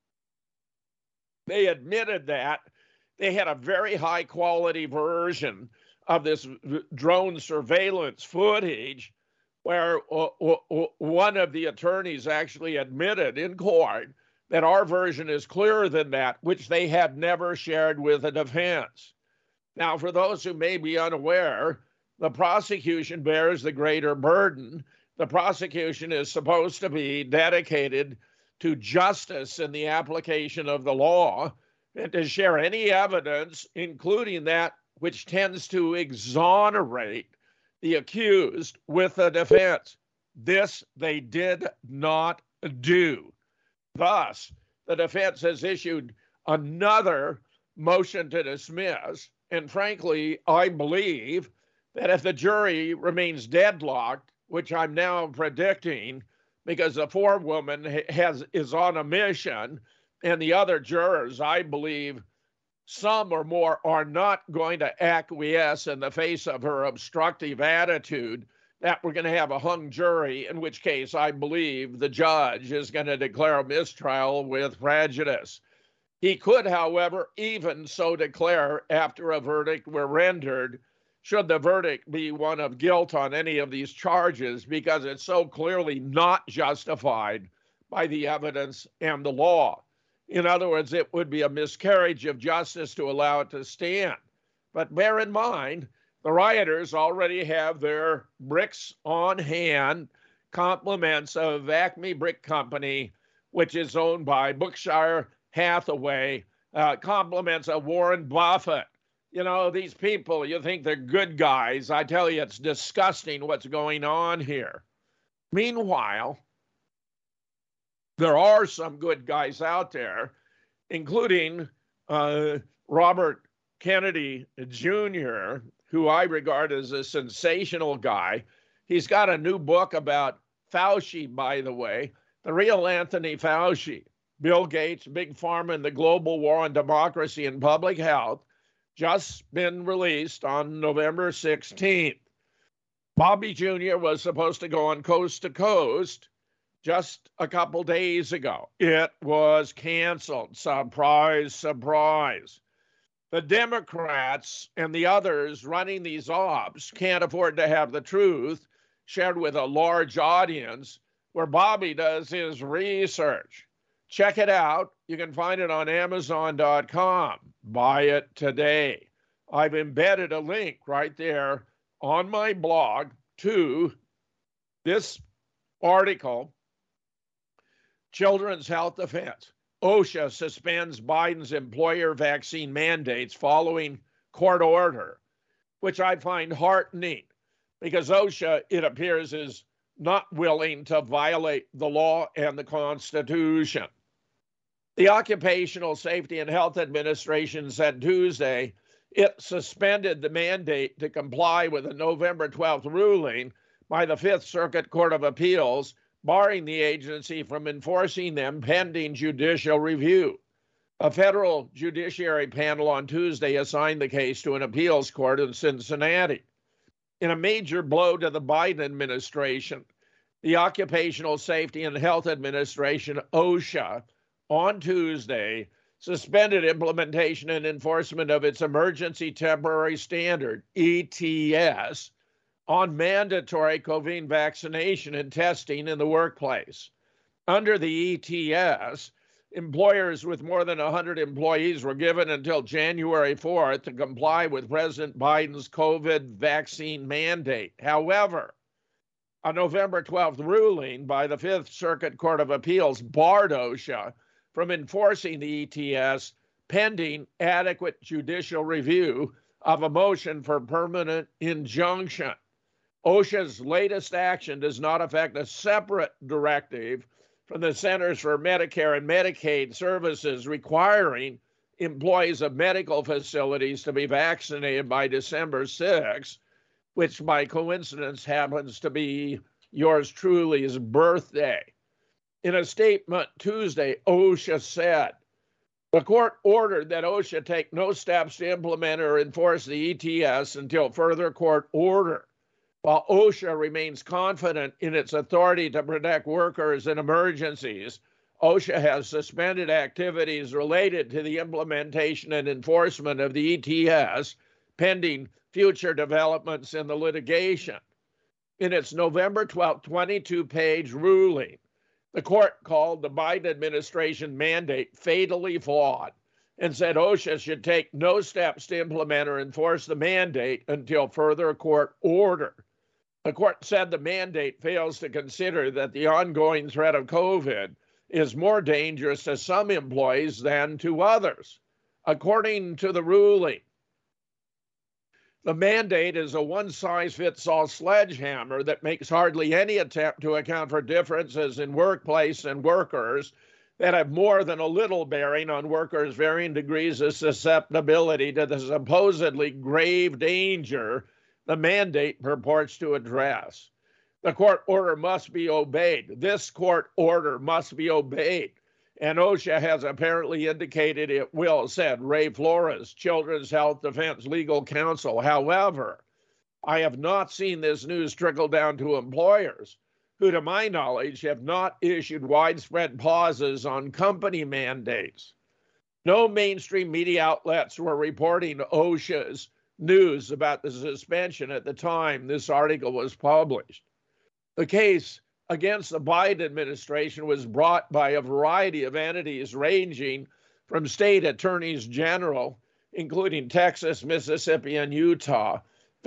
they admitted that they had a very high-quality version of this drone surveillance footage where one of the attorneys actually admitted in court that our version is clearer than that, which they had never shared with the defense. Now, for those who may be unaware, the prosecution bears the greater burden. The prosecution is supposed to be dedicated to justice in the application of the law and to share any evidence, including that which tends to exonerate the accused with the defense. This they did not do. Thus, the defense has issued another motion to dismiss. And frankly, I believe that if the jury remains deadlocked, which I'm now predicting because the forewoman is on a mission and the other jurors, I believe, some or more are not going to acquiesce in the face of her obstructive attitude, that we're going to have a hung jury, in which case I believe the judge is going to declare a mistrial with prejudice. He could, however, even so declare after a verdict were rendered, should the verdict be one of guilt on any of these charges, because it's so clearly not justified by the evidence and the law. In other words, it would be a miscarriage of justice to allow it to stand. But bear in mind, the rioters already have their bricks on hand, compliments of Acme Brick Company, which is owned by Berkshire Hathaway, compliments of Warren Buffett. You know, these people, you think they're good guys. I tell you, it's disgusting what's going on here. Meanwhile, there are some good guys out there, including Robert Kennedy Jr., who I regard as a sensational guy. He's got a new book about Fauci, by the way, the real Anthony Fauci, Bill Gates, Big Pharma, and the global war on democracy and public health, just been released on November 16th. Bobby Jr. was supposed to go on Coast to Coast just a couple days ago. It was canceled. Surprise, surprise. The Democrats and the others running these ops can't afford to have the truth shared with a large audience where Bobby does his research. Check it out. You can find it on Amazon.com. Buy it today. I've embedded a link right there on my blog to this article, Children's Health Defense. OSHA suspends Biden's employer vaccine mandates following court order, which I find heartening because OSHA, it appears, is not willing to violate the law and the Constitution. The Occupational Safety and Health Administration said Tuesday it suspended the mandate to comply with a November 12th ruling by the Fifth Circuit Court of Appeals, barring the agency from enforcing them pending judicial review. A federal judiciary panel on Tuesday assigned the case to an appeals court in Cincinnati. In a major blow to the Biden administration, the Occupational Safety and Health Administration, OSHA, on Tuesday suspended implementation and enforcement of its Emergency Temporary Standard, ETS, on mandatory COVID vaccination and testing in the workplace. Under the ETS, employers with more than 100 employees were given until January 4th to comply with President Biden's COVID vaccine mandate. However, a November 12th ruling by the Fifth Circuit Court of Appeals barred OSHA from enforcing the ETS pending adequate judicial review of a motion for permanent injunction. OSHA's latest action does not affect a separate directive from the Centers for Medicare and Medicaid Services requiring employees of medical facilities to be vaccinated by December 6th, which by coincidence happens to be yours truly's birthday. In a statement Tuesday, OSHA said, the court ordered that OSHA take no steps to implement or enforce the ETS until further court order. While OSHA remains confident in its authority to protect workers in emergencies, OSHA has suspended activities related to the implementation and enforcement of the ETS pending future developments in the litigation. In its November 12, 22-page ruling, the court called the Biden administration mandate fatally flawed and said OSHA should take no steps to implement or enforce the mandate until further court order. The court said the mandate fails to consider that the ongoing threat of COVID is more dangerous to some employees than to others. According to the ruling, the mandate is a one-size-fits-all sledgehammer that makes hardly any attempt to account for differences in workplace and workers that have more than a little bearing on workers' varying degrees of susceptibility to the supposedly grave danger the mandate purports to address. The court order must be obeyed. This court order must be obeyed. And OSHA has apparently indicated it will, said Ray Flores, Children's Health Defense Legal Counsel. However, I have not seen this news trickle down to employers who, to my knowledge, have not issued widespread pauses on company mandates. No mainstream media outlets were reporting OSHA's news about the suspension at the time this article was published. The case against the Biden administration was brought by a variety of entities ranging from state attorneys general, including Texas, Mississippi, and Utah,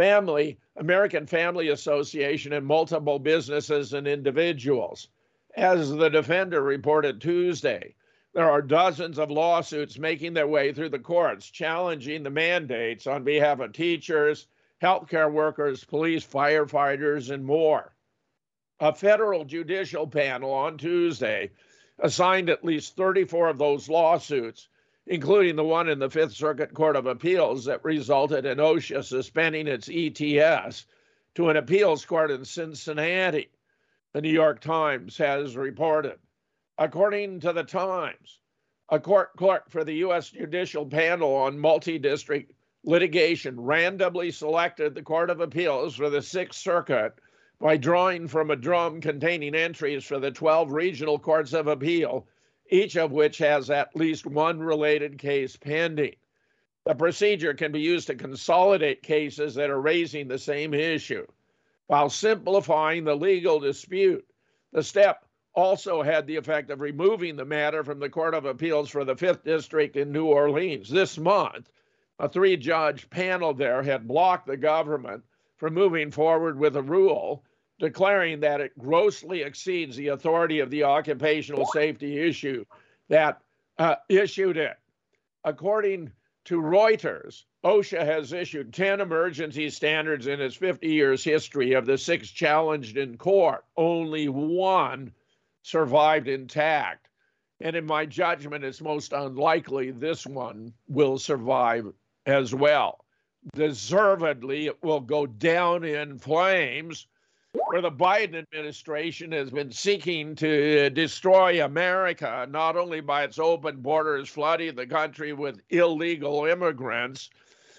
American Family Association, and multiple businesses and individuals. As the defender reported Tuesday, there are dozens of lawsuits making their way through the courts challenging the mandates on behalf of teachers, healthcare workers, police, firefighters, and more. A federal judicial panel on Tuesday assigned at least 34 of those lawsuits, including the one in the Fifth Circuit Court of Appeals that resulted in OSHA suspending its ETS, to an appeals court in Cincinnati, the New York Times has reported. According to the Times, a court clerk for the U.S. Judicial Panel on Multi-District Litigation randomly selected the Court of Appeals for the Sixth Circuit by drawing from a drum containing entries for the 12 regional courts of appeal, each of which has at least one related case pending. The procedure can be used to consolidate cases that are raising the same issue. While simplifying the legal dispute, the step also had the effect of removing the matter from the Court of Appeals for the 5th District in New Orleans. This month, a 3-judge panel there had blocked the government from moving forward with a rule declaring that it grossly exceeds the authority of the occupational safety issue that issued it. According To Reuters, OSHA has issued 10 emergency standards in its 50 years history. Of the 6 challenged in court, only 1 survived intact. And in my judgment, it's most unlikely this one will survive as well. Deservedly, it will go down in flames, where the Biden administration has been seeking to destroy America, not only by its open borders flooding the country with illegal immigrants,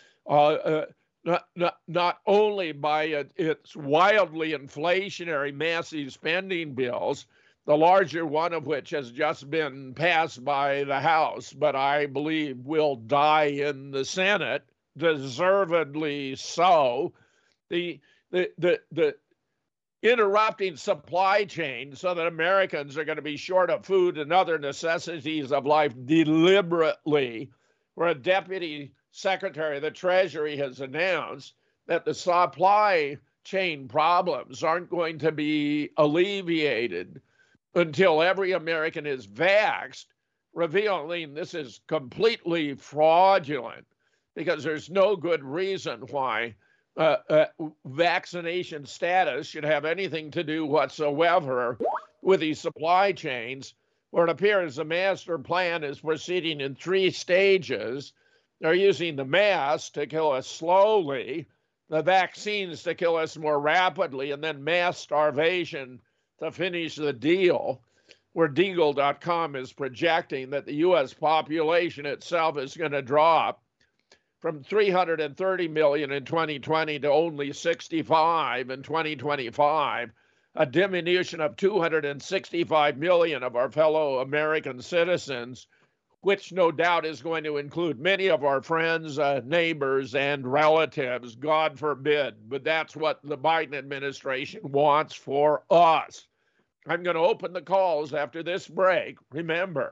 not only by its wildly inflationary massive spending bills, the larger one of which has just been passed by the House, but I believe will die in the Senate, deservedly so. The interrupting supply chain so that Americans are going to be short of food and other necessities of life deliberately, where a deputy secretary of the Treasury has announced that the supply chain problems aren't going to be alleviated until every American is vaxxed, revealing this is completely fraudulent, because there's no good reason why vaccination status should have anything to do whatsoever with these supply chains, where it appears the master plan is proceeding in 3 stages. They're using the mass to kill us slowly, the vaccines to kill us more rapidly, and then mass starvation to finish the deal, where Deagle.com is projecting that the U.S. population itself is going to drop from 330 million in 2020 to only 65 in 2025, a diminution of 265 million of our fellow American citizens, which no doubt is going to include many of our friends, neighbors, and relatives, God forbid. But that's what the Biden administration wants for us. I'm going to open the calls after this break. Remember,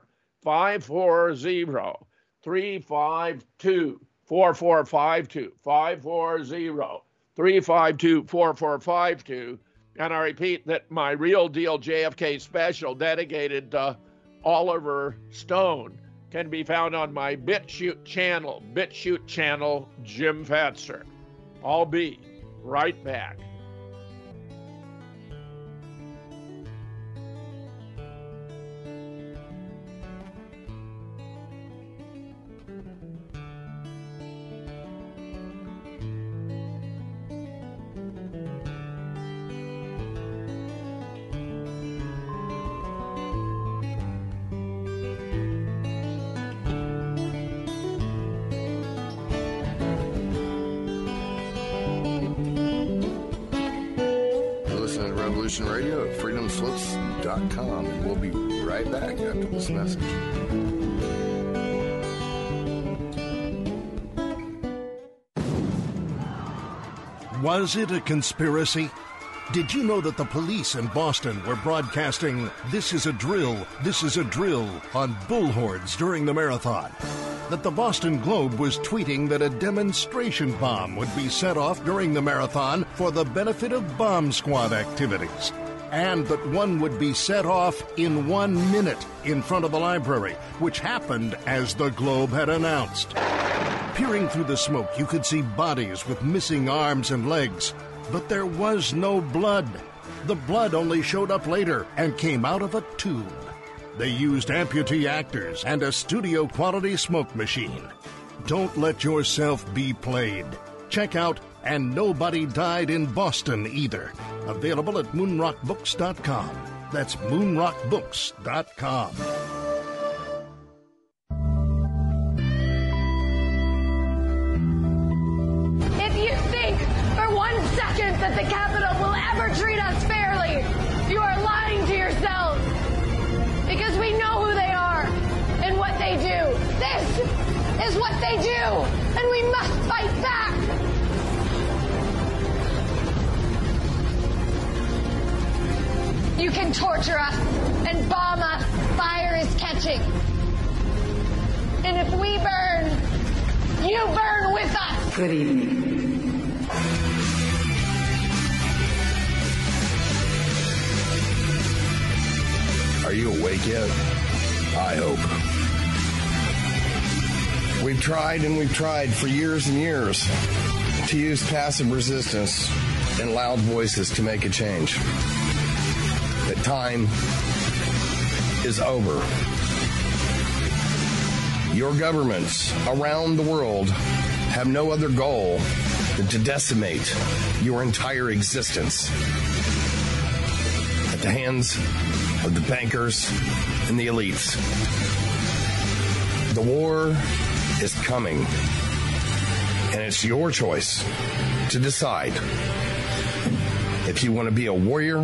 540-352. 4452, 540-352-4452. And I repeat that my Real Deal JFK special dedicated to Oliver Stone can be found on my BitChute channel, Jim Fetzer. I'll be right back. Radio at freedomslips.com, and we'll be right back after this message. Was it a conspiracy? Did you know that the police in Boston were broadcasting "This is a drill, this is a drill" on bullhorns during the marathon? That the Boston Globe was tweeting that a demonstration bomb would be set off during the marathon for the benefit of bomb squad activities? And that one would be set off in 1 minute in front of the library, which happened as the Globe had announced. Peering through the smoke, you could see bodies with missing arms and legs, but there was no blood. The blood only showed up later and came out of a tube. They used amputee actors and a studio-quality smoke machine. Don't let yourself be played. Check out And Nobody Died in Boston Either. Available at moonrockbooks.com. That's moonrockbooks.com. If you think for 1 second that the Capitol will ever treat us fairly, you are lying to yourselves. Because we know who they are and what they do. This is what they do, and we must fight back. You can torture us and bomb us. Fire is catching. And if we burn, you burn with us. Good evening. Are you awake yet? I hope. We've tried and we've tried for years and years to use passive resistance and loud voices to make a change. The time is over. Your governments around the world have no other goal than to decimate your entire existence at the hands of the bankers and the elites. The war is coming, and it's your choice to decide if you want to be a warrior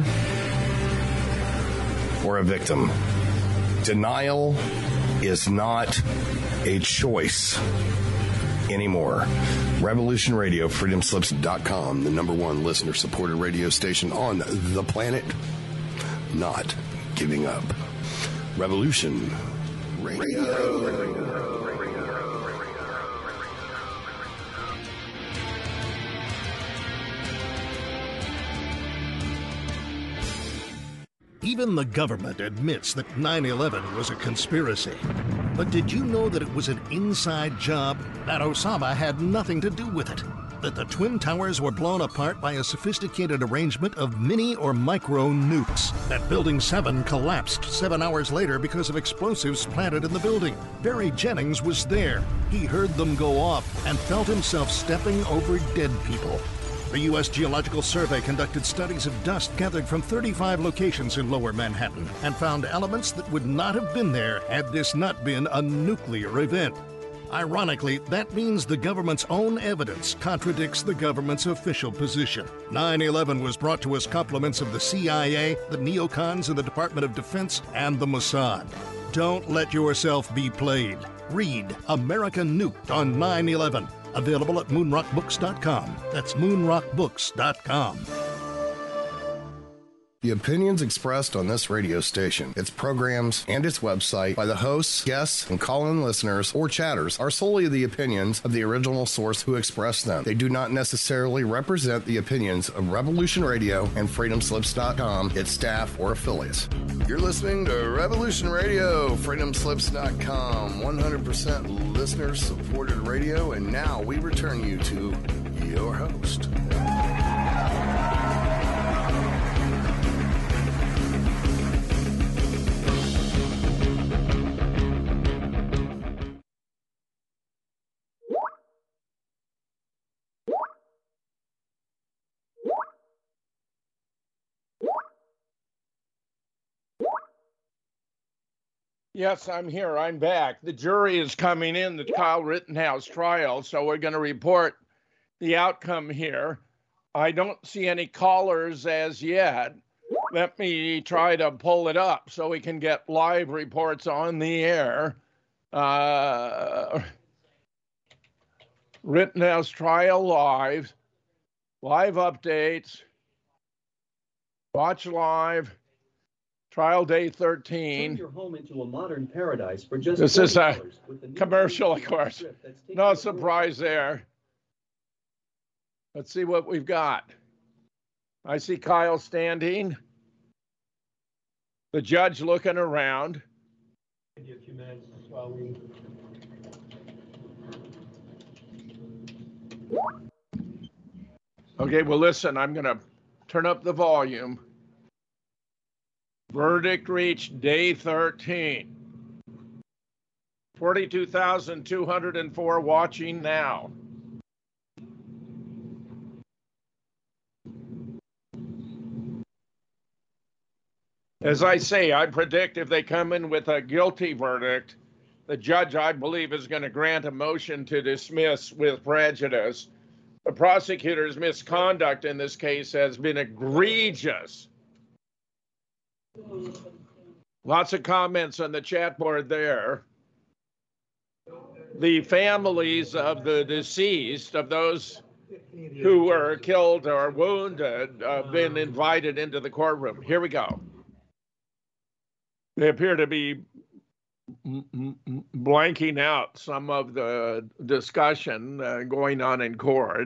or a victim. Denial is not a choice anymore. Revolution Radio, freedomslips.com, the number one listener-supported radio station on the planet. Not giving up. Revolution Radio. Even the government admits that 9/11 was a conspiracy. But did you know that it was an inside job? That Osama had nothing to do with it? That the Twin Towers were blown apart by a sophisticated arrangement of mini or micro nukes? That Building 7 collapsed 7 hours later because of explosives planted in the building? Barry Jennings was there. He heard them go off and felt himself stepping over dead people. The U.S. Geological Survey conducted studies of dust gathered from 35 locations in Lower Manhattan and found elements that would not have been there had this not been a nuclear event. Ironically, that means the government's own evidence contradicts the government's official position. 9/11 was brought to us compliments of the CIA, the neocons in the Department of Defense, and the Mossad. Don't let yourself be played. Read America Nuked on 9/11. Available at moonrockbooks.com. That's moonrockbooks.com. The opinions expressed on this radio station, its programs, and its website by the hosts, guests, and call-in listeners or chatters are solely the opinions of the original source who expressed them. They do not necessarily represent the opinions of Revolution Radio and freedomslips.com, its staff, or affiliates. You're listening to Revolution Radio, freedomslips.com, 100% listener-supported radio, and now we return you to your host. Yes, I'm here. I'm back. The jury is coming in, the Kyle Rittenhouse trial, so we're going to report the outcome here. I don't see any callers as yet. Let me try to pull it up so we can get live reports on the air. Rittenhouse trial live updates, watch live. Trial day 13. Turn your home into a modern paradise for just this is a $40 commercial, of course. No surprise there. Let's see what we've got. I see Kyle standing. The judge looking around. Maybe a few minutes while we... Okay, well, listen, I'm going to turn up the volume. Verdict reached day 13. 42,204 watching now. As I say, I predict if they come in with a guilty verdict, the judge, I believe, is going to grant a motion to dismiss with prejudice. The prosecutor's misconduct in this case has been egregious. Lots of comments on the chat board there. The families of the deceased, of those who were killed or wounded, have been invited into the courtroom. Here we go. They appear to be blanking out some of the discussion going on in court.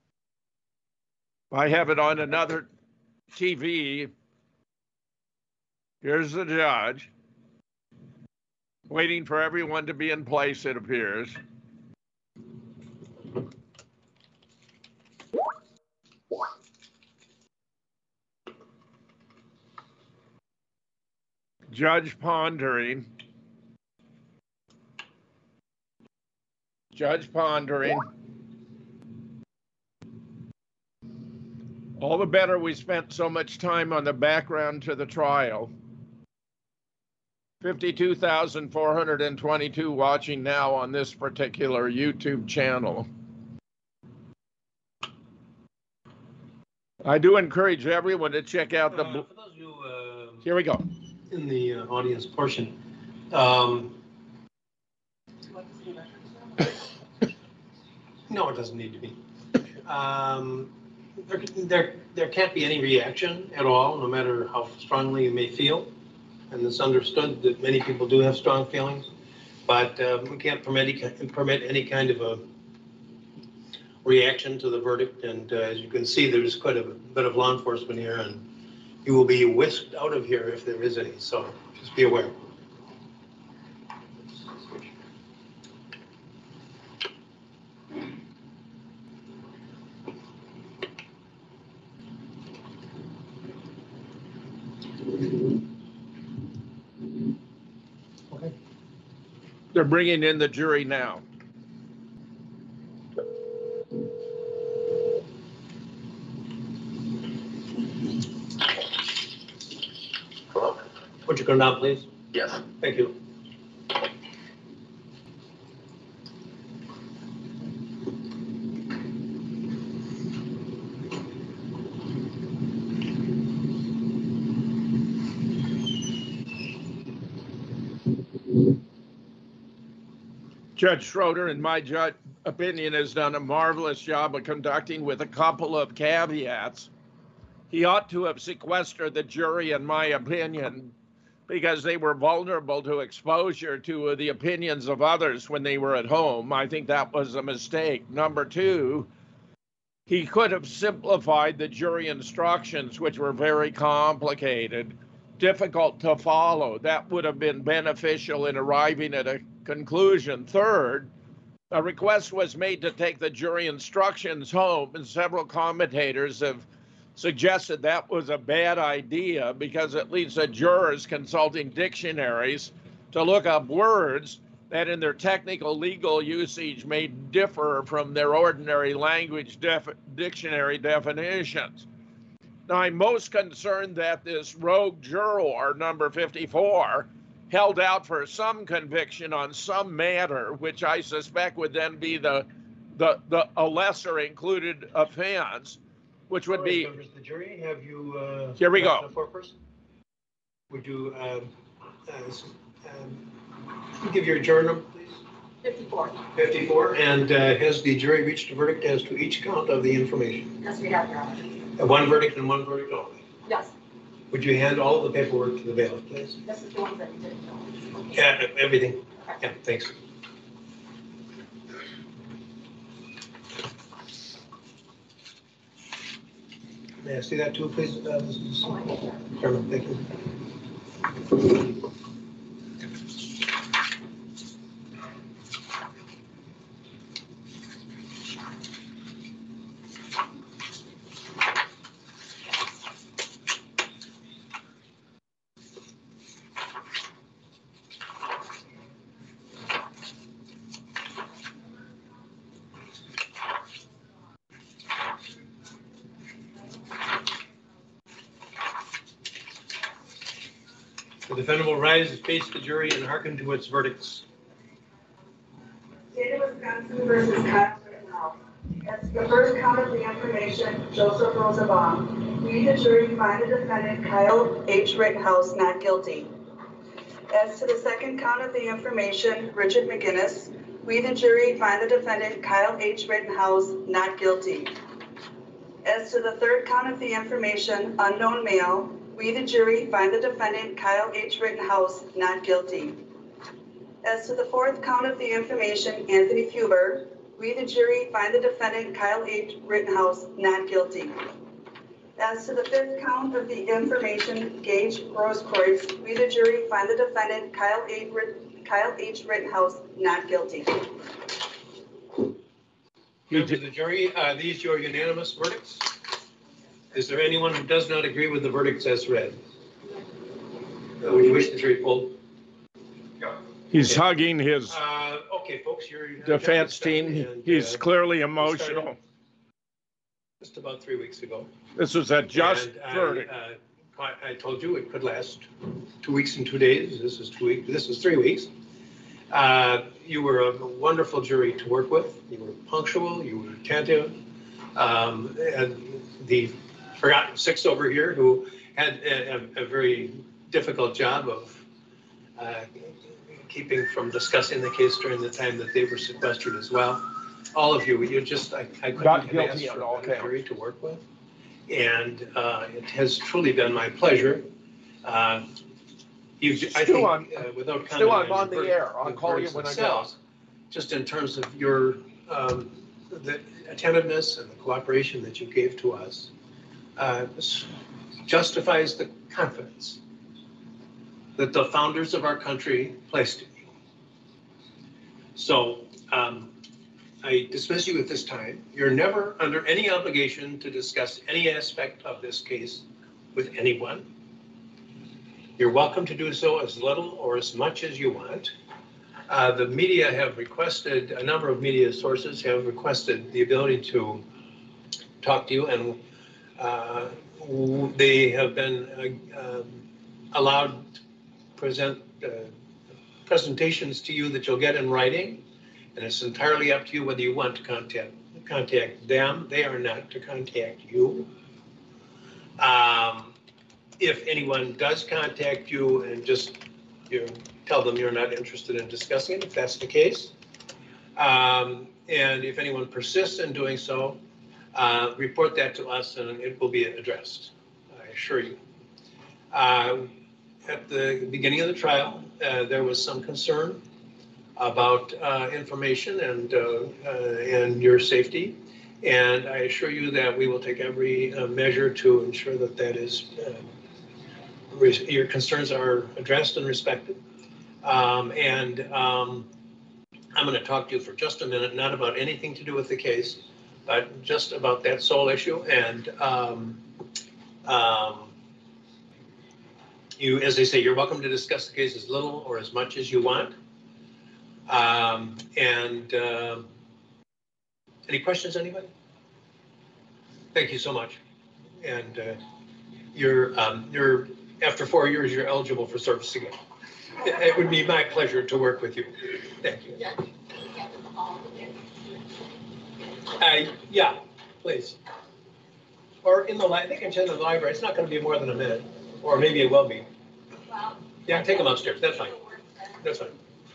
I have it on another TV. Here's the judge, waiting for everyone to be in place, it appears. Judge Pondering. Judge Pondering. All the better we spent so much time on the background to the trial. 52,422 watching now on this particular YouTube channel. I do encourage everyone to check out the... For those who, here we go. In the audience portion. No, it doesn't need to be. There can't be any reaction at all, no matter how strongly you may feel. And it's understood that many people do have strong feelings, but we can't permit any kind of a reaction to the verdict. And as you can see, there's quite a bit of law enforcement here, and you will be whisked out of here if there is any. So just be aware. Okay. They're bringing in the jury now. Hello? Would you go down, please? Yes. Thank you. Judge Schroeder, in my opinion, has done a marvelous job of conducting with a couple of caveats. He ought to have sequestered the jury, in my opinion, because they were vulnerable to exposure to the opinions of others when they were at home. I think that was a mistake. Number two, he could have simplified the jury instructions, which were very complicated, difficult to follow. That would have been beneficial in arriving at a conclusion. Third, a request was made to take the jury instructions home, and several commentators have suggested that was a bad idea because it leads the jurors consulting dictionaries to look up words that in their technical legal usage may differ from their ordinary language dictionary definitions. Now, I'm most concerned that this rogue juror, number 54, held out for some conviction on some matter, which I suspect would then be a lesser included offense, which would be... Members of the jury, have you... Here we go. Would you give your juror number, please? 54. 54. And has the jury reached a verdict as to each count of the information? Yes, we have, Your Honor. One verdict and one verdict only? Yes. Would you hand all of the paperwork to the bailiff, please? This is the ones that you didn't know. Yeah, everything. Okay. Yeah, thanks. May I see that too, please, Mrs. Chairman? Thank you. The defendant will rise, face the jury, and hearken to its verdicts. State of Wisconsin versus Kyle Rittenhouse. As to the first count of the information, Joseph Rosenbaum. We, the jury, find the defendant Kyle H. Rittenhouse not guilty. As to the second count of the information, Richard McGinnis. We, the jury, find the defendant Kyle H. Rittenhouse not guilty. As to the third count of the information, unknown male. We, the jury, find the defendant Kyle H. Rittenhouse not guilty. As to the fourth count of the information, Anthony Huber, we, the jury, find the defendant Kyle H. Rittenhouse not guilty. As to the fifth count of the information, Gage Grosskreutz, we, the jury, find the defendant Kyle H. Rittenhouse not guilty. Members of the jury, are these your unanimous verdicts? Is there anyone who does not agree with the verdicts as read? Would you wish the jury pulled? He's hugging his Okay, folks, your defense team. He's clearly emotional. Just about 3 weeks ago. This was a just verdict. I told you it could last 2 weeks and 2 days. This is 2 weeks. This is 3 weeks. You were a wonderful jury to work with. You were punctual. You were attentive. And the forgotten six over here who had a very difficult job of keeping from discussing the case during the time that they were sequestered as well. All of you, I couldn't have asked for a better jury to work with. And it has truly been my pleasure. Without commenting on the air. I'll call you when I go. Just in terms of your the attentiveness and the cooperation that you gave to us, this justifies the confidence that the founders of our country placed in you. So I dismiss you at this time. You're never under any obligation to discuss any aspect of this case with anyone. You're welcome to do so as little or as much as you want. The media have requested, a number of media sources have requested the ability to talk to you, and they have been allowed to present presentations to you that you'll get in writing, and it's entirely up to you whether you want to contact them. They are not to contact you. If anyone does contact you and just tell them you're not interested in discussing it, if that's the case. And if anyone persists in doing so, report that to us and it will be addressed, I assure you. At the beginning of the trial, there was some concern about information and your safety. And I assure you that we will take every measure to ensure that that is, your concerns are addressed and respected. I'm going to talk to you for just a minute, not about anything to do with the case, but just about that sole issue. And you, as they say, you're welcome to discuss the case as little or as much as you want. Any questions, anybody? Thank you so much. And you're after 4 years, you're eligible for service again. It would be my pleasure to work with you. Thank you. Yeah, please. Or in the I think it's in the library. It's not going to be more than a minute, or maybe it will be. Yeah, take them upstairs. That's fine. That's fine.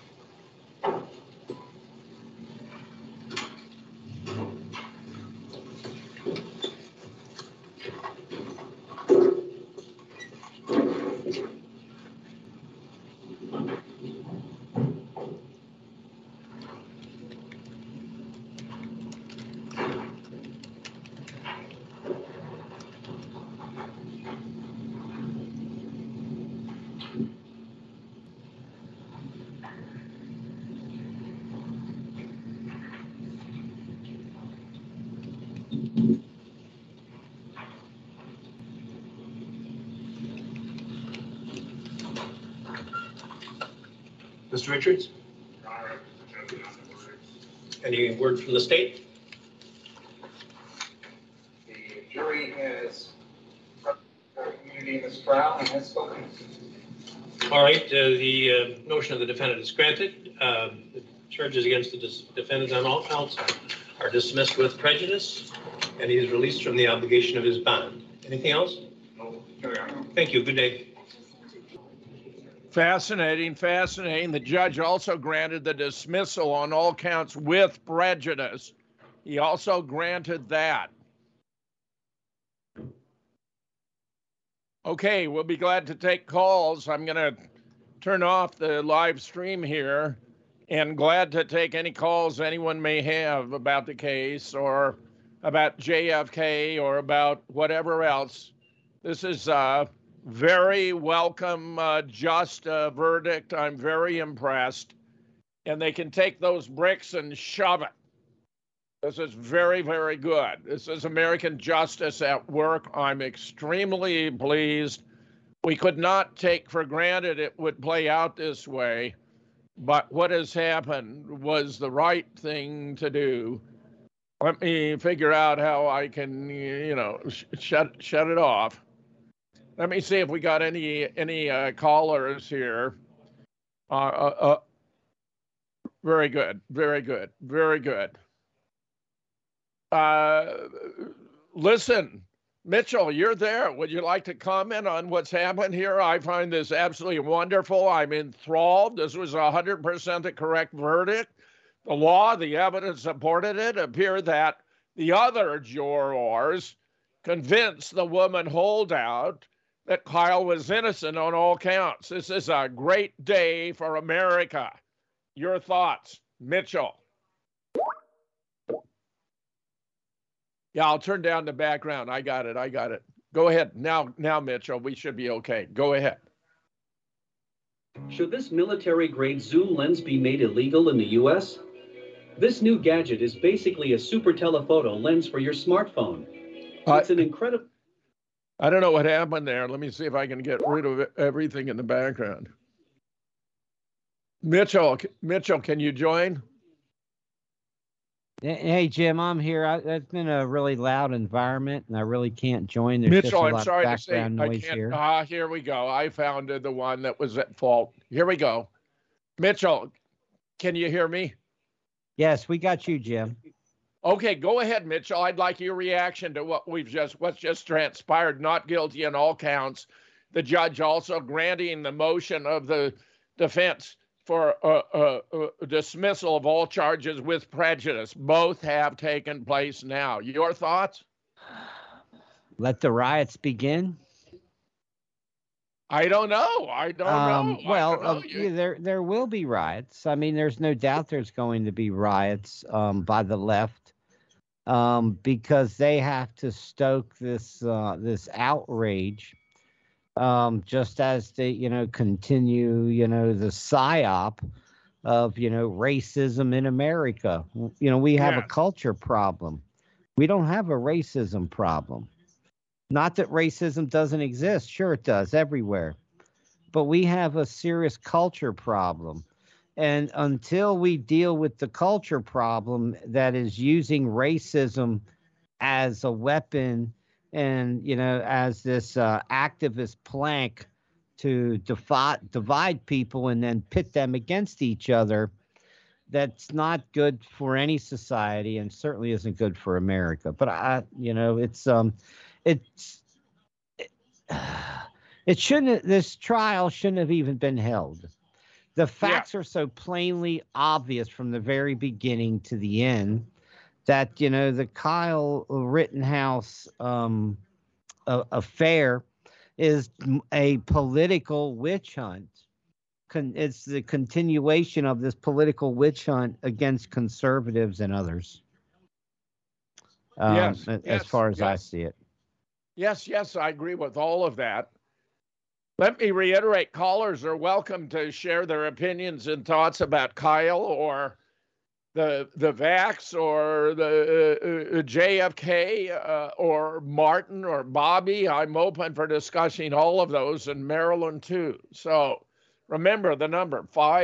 Mr. Richards? Any word from the state? The jury has immunity in this trial and has spoken. All right, the motion of the defendant is granted. The charges against the defendant on all counts are dismissed with prejudice, and he is released from the obligation of his bond. Anything else? No. Thank you. Good day. Fascinating, fascinating. The judge also granted the dismissal on all counts with prejudice. He also granted that. Okay, we'll be glad to take calls. I'm going to turn off the live stream here and glad to take any calls anyone may have about the case or about JFK or about whatever else. This is very welcome, just verdict. I'm very impressed. And they can take those bricks and shove it. This is very, very good. This is American justice at work. I'm extremely pleased We could not take for granted it would play out this way, but what has happened was the right thing to do. Let me figure out how I can, shut it off. Let me see if we got any callers here. Very good, very good, very good. Listen, Mitchell, you're there. Would you like to comment on what's happened here? I find this absolutely wonderful. I'm enthralled. This was 100% the correct verdict. The law, the evidence supported it. It appeared that the other jurors convinced the woman holdout that Kyle was innocent on all counts. This is a great day for America. Your thoughts, Mitchell? Yeah, I'll turn down the background. I got it. Go ahead. Now, Mitchell, we should be okay. Go ahead. Should this military-grade zoom lens be made illegal in the U.S.? This new gadget is basically a super telephoto lens for your smartphone. It's an incredible... I don't know what happened there. Let me see if I can get rid of everything in the background. Mitchell, can you join? Hey, Jim, I'm here. It's been a really loud environment, and I really can't join. There's Mitchell, just a lot I'm sorry of to say, background I noise can't. here. Here we go. I found the one that was at fault. Here we go. Mitchell, can you hear me? Yes, we got you, Jim. Okay, go ahead, Mitchell. I'd like your reaction to what's just transpired. Not guilty on all counts. The judge also granting the motion of the defense for dismissal of all charges with prejudice. Both have taken place now. Your thoughts? Let the riots begin. I don't know. I don't know. Well, there will be riots. I mean, there's no doubt there's going to be riots by the left because they have to stoke this outrage. Just as they, continue, the psyop of, racism in America. We have a culture problem. We don't have a racism problem. Not that racism doesn't exist. Sure, it does everywhere. But we have a serious culture problem. And until we deal with the culture problem that is using racism as a weapon and, as this activist plank to divide people and then pit them against each other, that's not good for any society and certainly isn't good for America. But this trial shouldn't have even been held. The facts are so plainly obvious from the very beginning to the end that, the Kyle Rittenhouse affair is a political witch hunt. It's the continuation of this political witch hunt against conservatives and others. As far as I see it. Yes, I agree with all of that. Let me reiterate, callers are welcome to share their opinions and thoughts about Kyle or the vax or the JFK or Martin or Bobby. I'm open for discussing all of those in Maryland too. So remember the number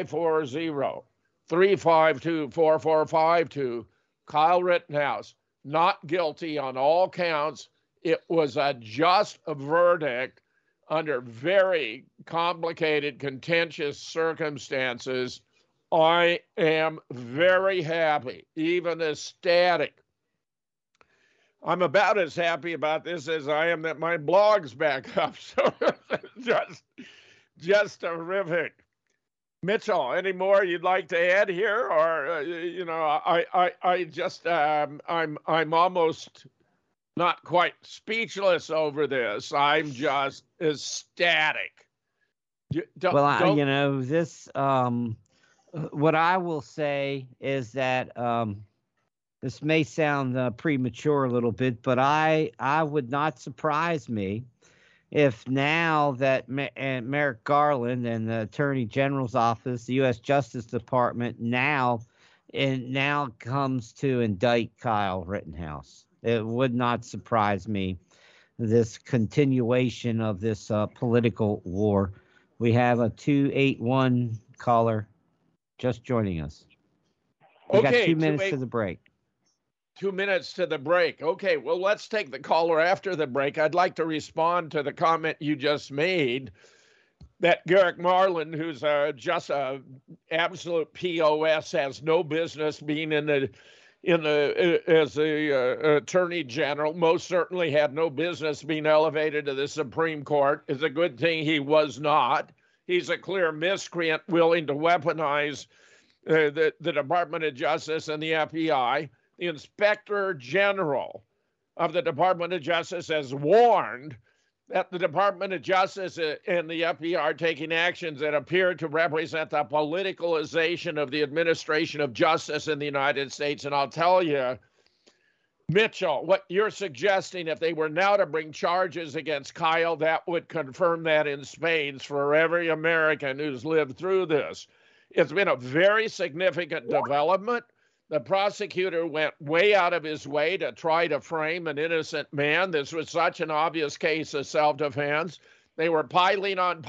540-352-4452. Kyle Rittenhouse, not guilty on all counts. It was a just verdict under very complicated, contentious circumstances. I am very happy, even ecstatic. I'm about as happy about this as I am that my blog's back up. So just terrific. Mitchell, any more you'd like to add here? Or, I'm almost not quite speechless over this. I'm just ecstatic. What I will say is that this may sound premature a little bit, but I would not surprise me if now that Merrick Garland and the Attorney General's office, the U.S. Justice Department now comes to indict Kyle Rittenhouse. It would not surprise me this continuation of this political war. We have a 281 caller just joining us. We got 2 minutes to the break. 2 minutes to the break. Okay, well, let's take the caller after the break. I'd like to respond to the comment you just made that Garrick Marlin, who's just a absolute POS, has no business being as the Attorney General, most certainly had no business being elevated to the Supreme Court. It's a good thing he was not. He's a clear miscreant willing to weaponize the Department of Justice and the FBI. The Inspector General of the Department of Justice has warned that the Department of Justice and the FBI are taking actions that appear to represent the politicalization of the administration of justice in the United States. And I'll tell you, Mitchell, what you're suggesting, if they were now to bring charges against Kyle, that would confirm that in spades for every American who's lived through this. It's been a very significant development. The prosecutor went way out of his way to try to frame an innocent man. This was such an obvious case of self-defense. They were piling on.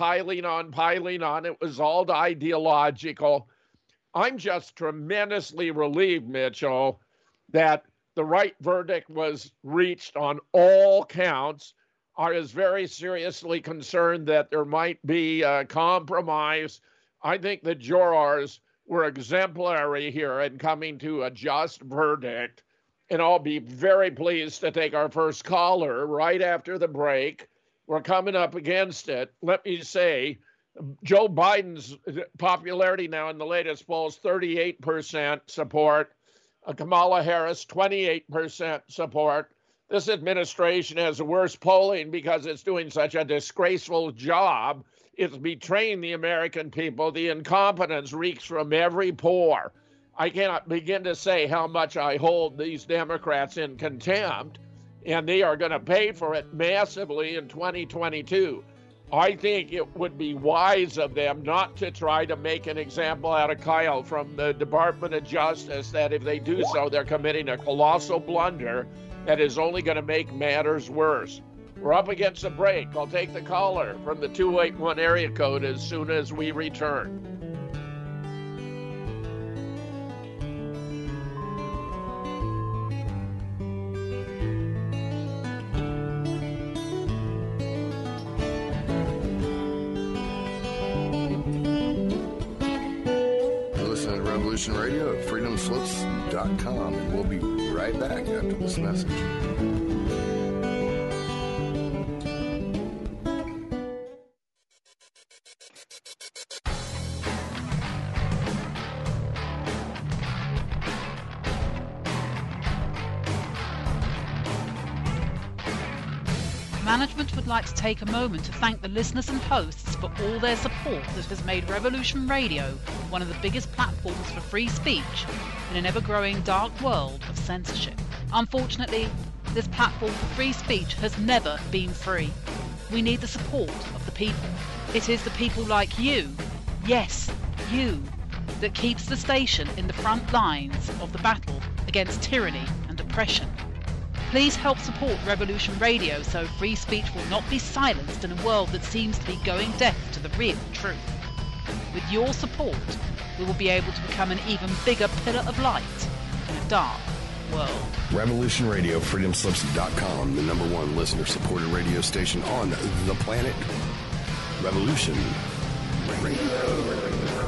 It was all ideological. I'm just tremendously relieved, Mitchell, that the right verdict was reached on all counts. I was very seriously concerned that there might be a compromise. I think the jurors were exemplary here in coming to a just verdict. And I'll be very pleased to take our first caller right after the break. We're coming up against it. Let me say, Joe Biden's popularity now in the latest polls, 38% support. Kamala Harris, 28% support. This administration has the worst polling because it's doing such a disgraceful job. It's betraying the American people. The incompetence reeks from every pore. I cannot begin to say how much I hold these Democrats in contempt, and they are going to pay for it massively in 2022. I think it would be wise of them not to try to make an example out of Kyle from the Department of Justice, that if they do so, they're committing a colossal blunder that is only going to make matters worse. We're up against a break. I'll take the caller from the 281 area code as soon as we return. You're listening to Revolution Radio at freedomslips.com, and we'll be right back after this message. Management would like to take a moment to thank the listeners and hosts for all their support that has made Revolution Radio one of the biggest platforms for free speech in an ever-growing dark world of censorship. Unfortunately, this platform for free speech has never been free. We need the support of the people. It is the people like you, yes, you, that keeps the station in the front lines of the battle against tyranny and oppression. Please help support Revolution Radio so free speech will not be silenced in a world that seems to be going deaf to the real truth. With your support, we will be able to become an even bigger pillar of light in a dark world. Revolution Radio, freedomslips.com, the #1 listener-supported radio station on the planet. Revolution Radio.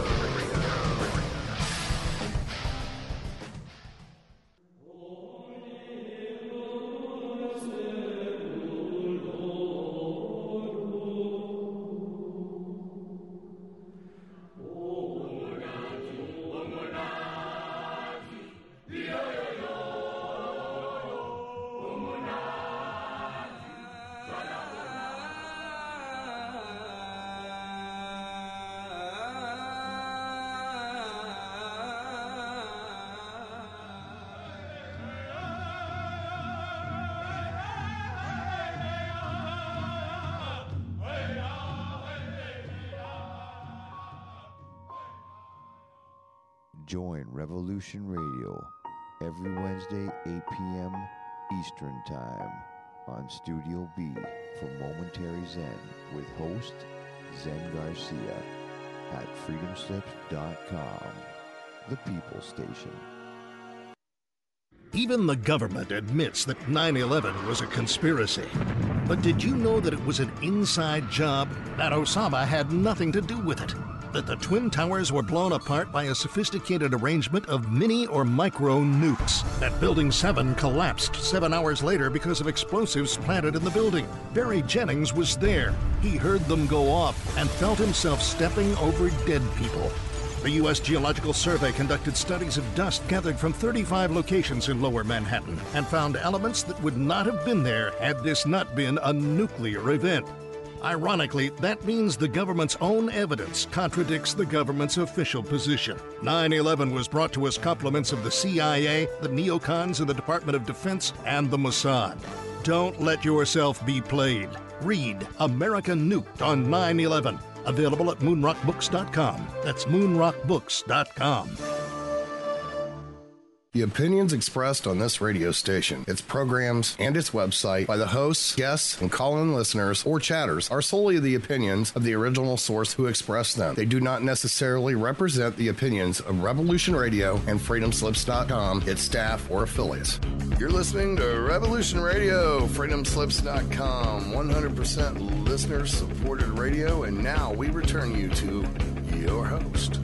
Join Revolution Radio every Wednesday, 8 p.m. Eastern Time on Studio B for Momentary Zen with host Zen Garcia at freedomslips.com, the People Station. Even the government admits that 9/11 was a conspiracy. But did you know that it was an inside job? That Osama had nothing to do with it? That the Twin Towers were blown apart by a sophisticated arrangement of mini or micro nukes? That Building 7 collapsed 7 hours later because of explosives planted in the building? Barry Jennings was there. He heard them go off and felt himself stepping over dead people. The U.S. Geological Survey conducted studies of dust gathered from 35 locations in Lower Manhattan and found elements that would not have been there had this not been a nuclear event. Ironically, that means the government's own evidence contradicts the government's official position. 9/11 was brought to us compliments of the CIA, the neocons in the Department of Defense, and the Mossad. Don't let yourself be played. Read America Nuked on 9/11. Available at moonrockbooks.com. That's moonrockbooks.com. The opinions expressed on this radio station, its programs, and its website by the hosts, guests, and call-in listeners or chatters are solely the opinions of the original source who expressed them. They do not necessarily represent the opinions of Revolution Radio and freedomslips.com, its staff, or affiliates. You're listening to Revolution Radio, freedomslips.com, 100% listener-supported radio, and now we return you to your host.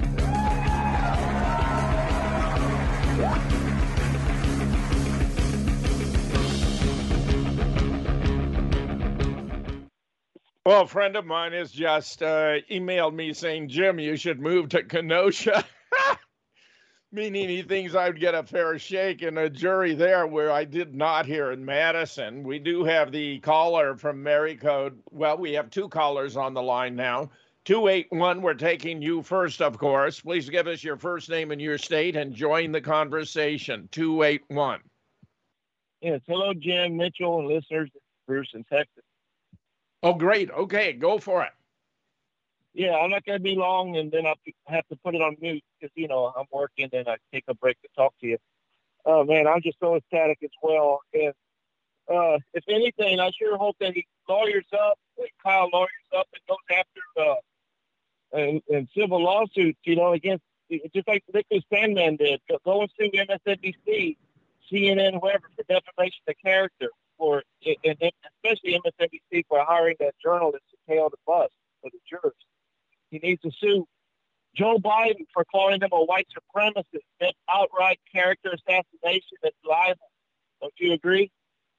Well, a friend of mine has just emailed me saying, Jim, you should move to Kenosha, meaning he thinks I would get a fair shake in a jury there, where I did not here in Madison. We do have the caller from Mary Code. Well, we have two callers on the line now. 281, we're taking you first, of course. Please give us your first name and your state and join the conversation. 281. Yes, hello, Jim, Mitchell, and listeners. Bruce in Texas. Oh, great. Okay, go for it. Yeah, I'm not going to be long, and then I'll have to put it on mute because, I'm working, and I take a break to talk to you. Oh, man, I'm just so ecstatic as well. And if anything, I sure hope that he lawyers up, Kyle lawyers up and goes after and civil lawsuits, against, just like Nicholas Sandman did. Go and sue MSNBC, CNN, whoever, for defamation of character, and especially MSNBC for hiring that journalist to tail the bus for the jurors. He needs to sue Joe Biden for calling him a white supremacist. That's outright character assassination. That's libel. Don't you agree?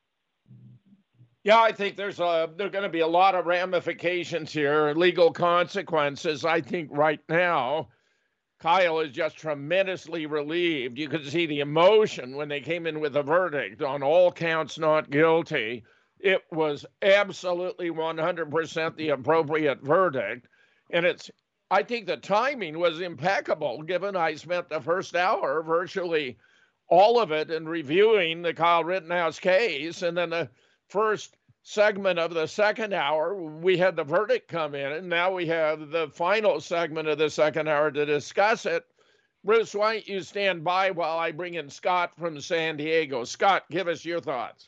Yeah, I think there are going to be a lot of ramifications here, legal consequences. I think right now, Kyle is just tremendously relieved. You could see the emotion when they came in with a verdict on all counts not guilty. It was absolutely 100% the appropriate verdict. And I think the timing was impeccable, given I spent the first hour, virtually all of it, in reviewing the Kyle Rittenhouse case. And then the first segment of the second hour, we had the verdict come in, and now we have the final segment of the second hour to discuss it. Bruce, why don't you stand by while I bring in Scott from San Diego. Scott, give us your thoughts.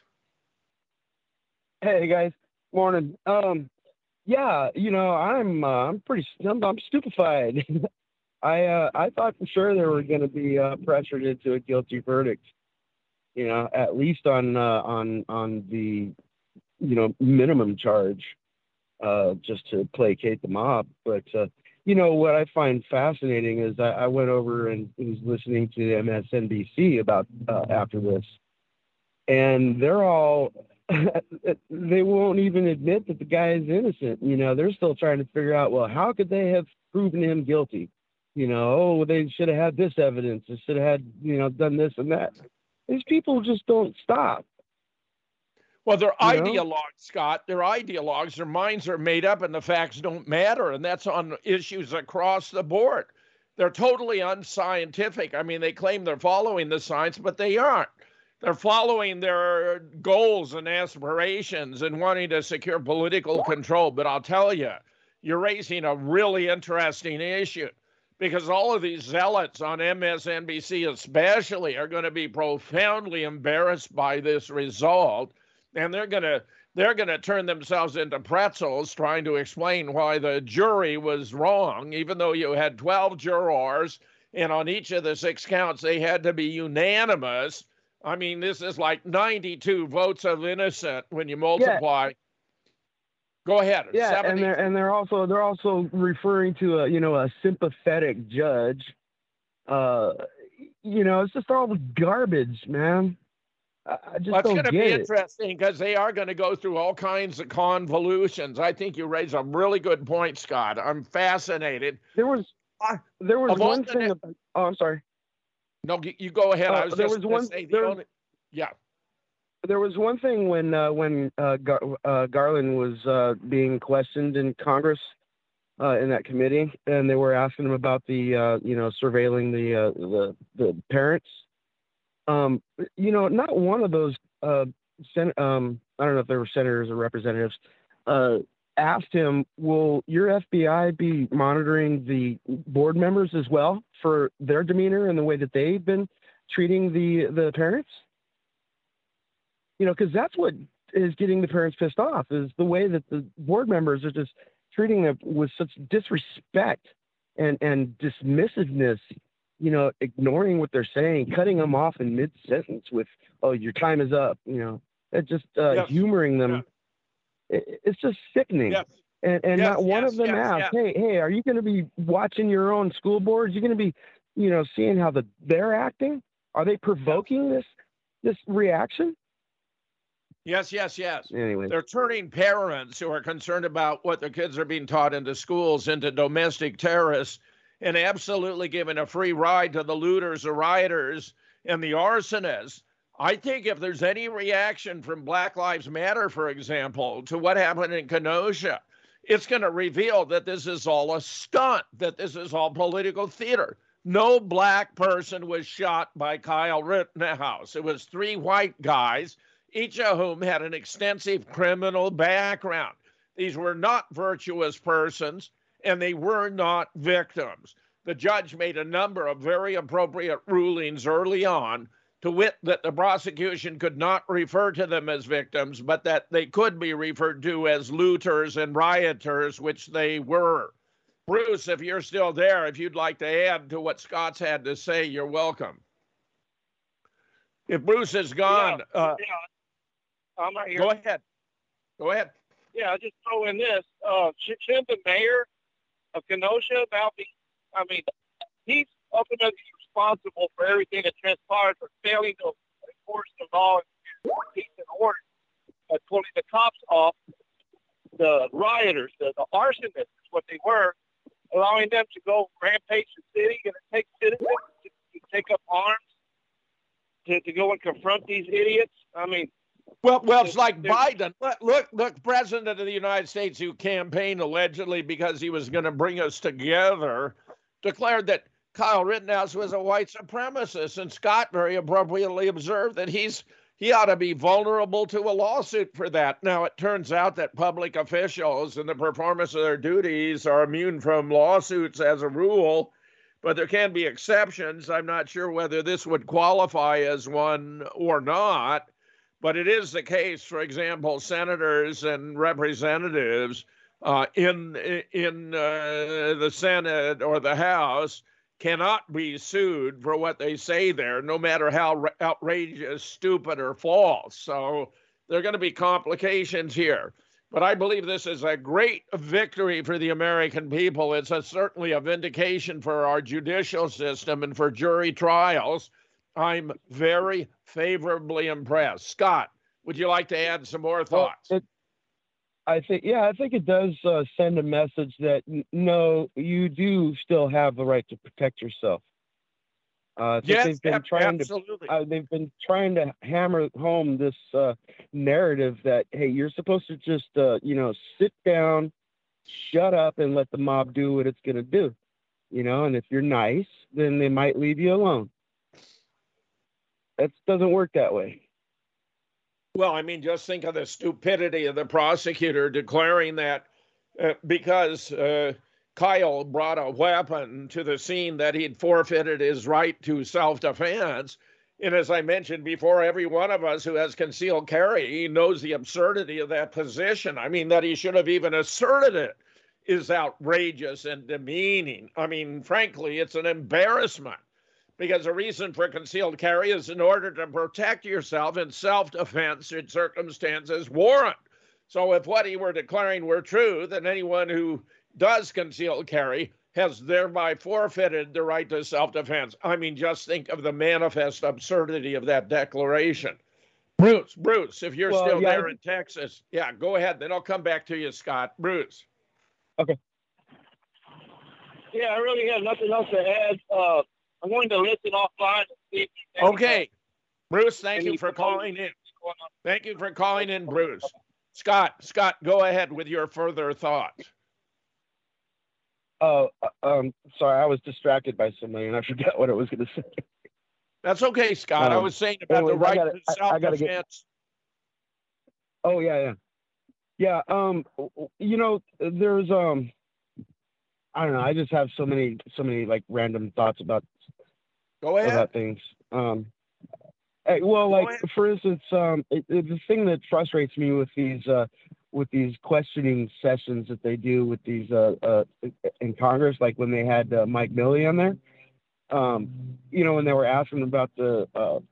Hey guys, morning. Yeah, I'm stupefied. I thought for sure they were going to be pressured into a guilty verdict. At least on the minimum charge, just to placate the mob. But what I find fascinating is I went over and was listening to MSNBC about after this, and they're all. They won't even admit that the guy is innocent. They're still trying to figure out, well, how could they have proven him guilty? They should have had this evidence. They should have had, done this and that. These people just don't stop. Well, they're ideologues, Scott. They're ideologues. Their minds are made up and the facts don't matter. And that's on issues across the board. They're totally unscientific. I mean, they claim they're following the science, but they aren't. They're following their goals and aspirations and wanting to secure political control. But I'll tell you, you're raising a really interesting issue, because all of these zealots on MSNBC especially are going to be profoundly embarrassed by this result. and they're gonna turn themselves into pretzels trying to explain why the jury was wrong, even though you had 12 jurors, and on each of the 6 counts they had to be unanimous. I mean, this is like 92 votes of innocent when you multiply. Yeah. Go ahead. Yeah, 70. and they're also referring to a sympathetic judge. It's just all garbage, man. I just it's going to be it. interesting because they are going to go through all kinds of convolutions. I think you raise a really good point, Scott. I'm fascinated. There was one thing. I'm sorry. No, you go ahead. I was there just was one. Say yeah. There was one thing when Garland was being questioned in Congress in that committee, and they were asking him about the surveilling the parents. Not one of those I don't know if they were senators or representatives asked him, will your FBI be monitoring the board members as well for their demeanor and the way that they've been treating the parents? Because that's what is getting the parents pissed off, is the way that the board members are just treating them with such disrespect and dismissiveness, ignoring what they're saying, cutting them off in mid-sentence with, oh, your time is up, just humoring them. It's just sickening. Yes. And not one of them asked, hey, are you going to be watching your own school boards? You're going to be, seeing how they're acting? Are they provoking this reaction? Yes. Anyway. They're turning parents who are concerned about what their kids are being taught in the schools into domestic terrorists and absolutely giving a free ride to the looters, the rioters, and the arsonists. I think if there's any reaction from Black Lives Matter, for example, to what happened in Kenosha, it's going to reveal that this is all a stunt, that this is all political theater. No black person was shot by Kyle Rittenhouse. It was 3 white guys, each of whom had an extensive criminal background. These were not virtuous persons, and they were not victims. The judge made a number of very appropriate rulings early on, to wit that the prosecution could not refer to them as victims, but that they could be referred to as looters and rioters, which they were. Bruce, if you're still there, if you'd like to add to what Scott's had to say, you're welcome. If Bruce is gone, I'm right here. Go ahead. Yeah, I'll just throw in this. Shouldn't the mayor of Kenosha now be, he's ultimately responsible for everything that transpired for failing to enforce the law and peace and order by pulling the cops off the rioters, the arsonists is what they were, allowing them to go rampage the city and take citizens to take up arms to go and confront these idiots. Well, it's like Biden. Look, President of the United States, who campaigned allegedly because he was going to bring us together, declared that Kyle Rittenhouse was a white supremacist, and Scott very appropriately observed that he ought to be vulnerable to a lawsuit for that. Now, it turns out that public officials in the performance of their duties are immune from lawsuits as a rule, but there can be exceptions. I'm not sure whether this would qualify as one or not, but it is the case, for example, senators and representatives in the Senate or the House cannot be sued for what they say there, no matter how outrageous, stupid, or false. So there are going to be complications here. But I believe this is a great victory for the American people. It's certainly a vindication for our judicial system and for jury trials. I'm very favorably impressed. Scott, would you like to add some more thoughts? I think it does send a message that no, you do still have the right to protect yourself. Yes, absolutely. They've been trying to hammer home this narrative that, hey, you're supposed to just sit down, shut up, and let the mob do what it's going to do. And if you're nice, then they might leave you alone. That doesn't work that way. Well, just think of the stupidity of the prosecutor declaring that because Kyle brought a weapon to the scene that he'd forfeited his right to self-defense, And as I mentioned before, every one of us who has concealed carry knows the absurdity of that position. I mean, that he should have even asserted it is outrageous and demeaning. I mean, frankly, it's an embarrassment, because the reason for concealed carry is in order to protect yourself in self-defense should circumstances warrant. So if what he were declaring were true, then anyone who does concealed carry has thereby forfeited the right to self-defense. I mean, just think of the manifest absurdity of that declaration. Bruce, if you're still there in Texas, go ahead. Then I'll come back to you, Scott. Bruce. Okay. Yeah, I really have nothing else to add. I'm going to listen offline. Okay. Bruce, thank you for calling in. Thank you for calling in, Bruce. Scott, go ahead with your further thoughts. Sorry, I was distracted by somebody and I forgot what I was going to say. That's okay, Scott. I was saying about the right to self-defense. Oh, yeah. Yeah, you know, there's, I don't know, I just have so many like random thoughts about things. Well, like, for instance, the thing that frustrates me with these questioning sessions that they do with these in Congress, like when they had Mike Milley on there, you know, when they were asking about the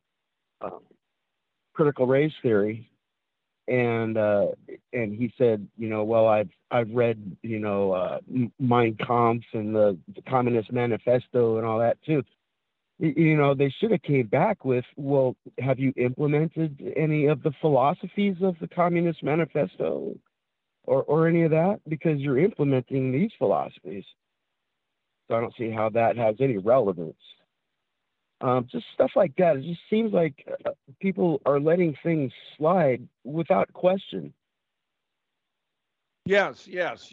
critical race theory, and he said, you know, well, I've read, you know, Mein Kampf and the Communist Manifesto and all that too. You know, they should have came back with, well, have you implemented any of the philosophies of the Communist Manifesto or any of that? Because you're implementing these philosophies. So I don't see how that has any relevance. Just stuff like that. It just seems like people are letting things slide without question. Yes.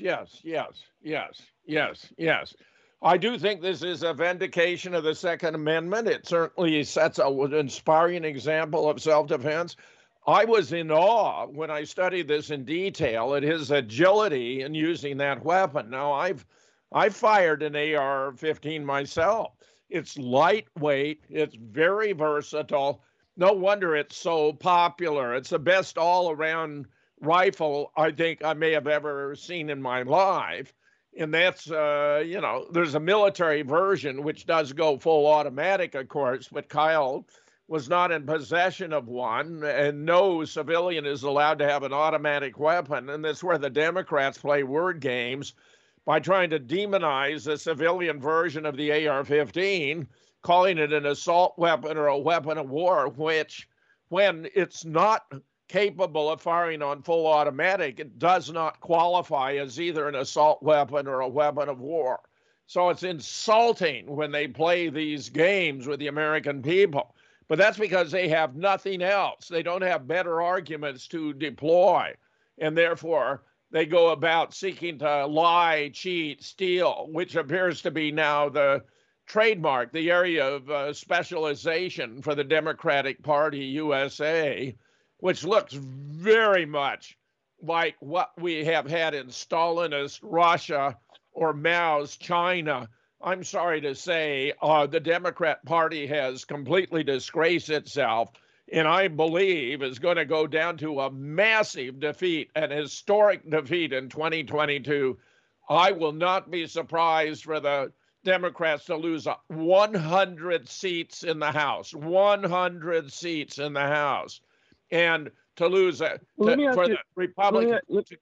I do think this is a vindication of the Second Amendment. It certainly sets an inspiring example of self-defense. I was in awe when I studied this in detail at his agility in using that weapon. Now, I've fired an AR-15 myself. It's lightweight. It's very versatile. No wonder it's so popular. It's the best all-around rifle I think I may have ever seen in my life. And that's, you know, there's a military version which does go full automatic, of course, but Kyle was not in possession of one, and no civilian is allowed to have an automatic weapon. And that's where the Democrats play word games by trying to demonize the civilian version of the AR-15, calling it an assault weapon or a weapon of war, which, when it's not capable of firing on full automatic, it does not qualify as either an assault weapon or a weapon of war. So it's insulting when they play these games with the American people. But that's because they have nothing else. They don't have better arguments to deploy. And therefore, they go about seeking to lie, cheat, steal, which appears to be now the trademark, the area of specialization for the Democratic Party USA, which looks very much like what we have had in Stalinist Russia or Mao's China. I'm sorry to say, the Democrat Party has completely disgraced itself, and I believe is going to go down to a massive defeat, an historic defeat in 2022. I will not be surprised for the Democrats to lose 100 seats in the House, 100 seats in the House. And to lose for the Republicans.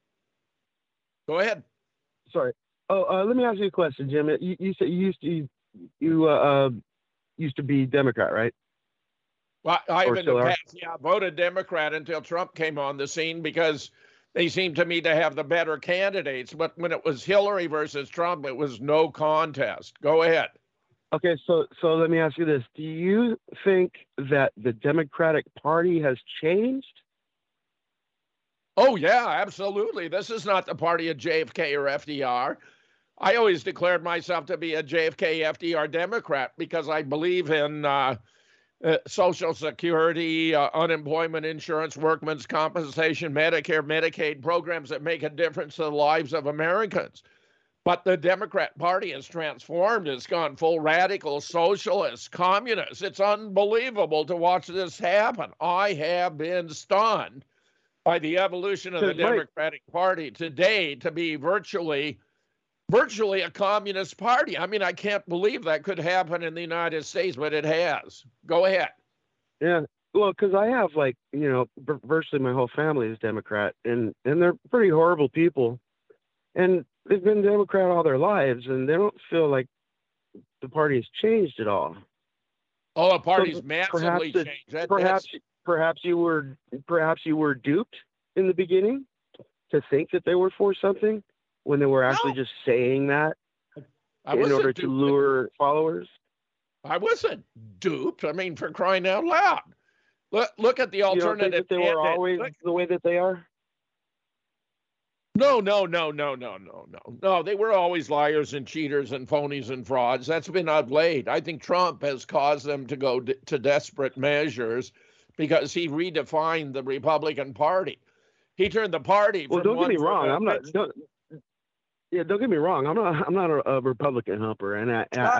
Go ahead. Sorry. Let me ask you a question, Jim. You said you used to be Democrat, right? Well, I've in the past, voted Democrat until Trump came on the scene because they seemed to me to have the better candidates. But when it was Hillary versus Trump, it was no contest. Go ahead. Okay, so let me ask you this. Do you think that the Democratic Party has changed? Oh, yeah, absolutely. This is not the party of JFK or FDR. I always declared myself to be a JFK, FDR Democrat because I believe in Social Security, unemployment insurance, workman's compensation, Medicare, Medicaid programs that make a difference to the lives of Americans. But the Democrat Party has transformed. It's gone full radical socialist, communist. It's unbelievable to watch this happen. I have been stunned by the evolution of the Democratic Party today to be virtually a communist party. I mean, I can't believe that could happen in the United States, but it has. Go ahead. Yeah. Well, because I have, like, you know, virtually my whole family is Democrat, and they're pretty horrible people. And they've been Democrat all their lives, and they don't feel like the party has changed at all. Oh, the party's massively changed. Perhaps you were duped in the beginning to think that they were for something when they were actually just saying that in order to lure followers. I wasn't duped. I mean, for crying out loud. Look at the alternative. You don't think that they were always the way that they are? No. No, they were always liars and cheaters and phonies and frauds. That's been of late. I think Trump has caused them to go to desperate measures because he redefined the Republican Party. He turned the party. Well, don't get me wrong. Don't get me wrong. I'm not a Republican humper, and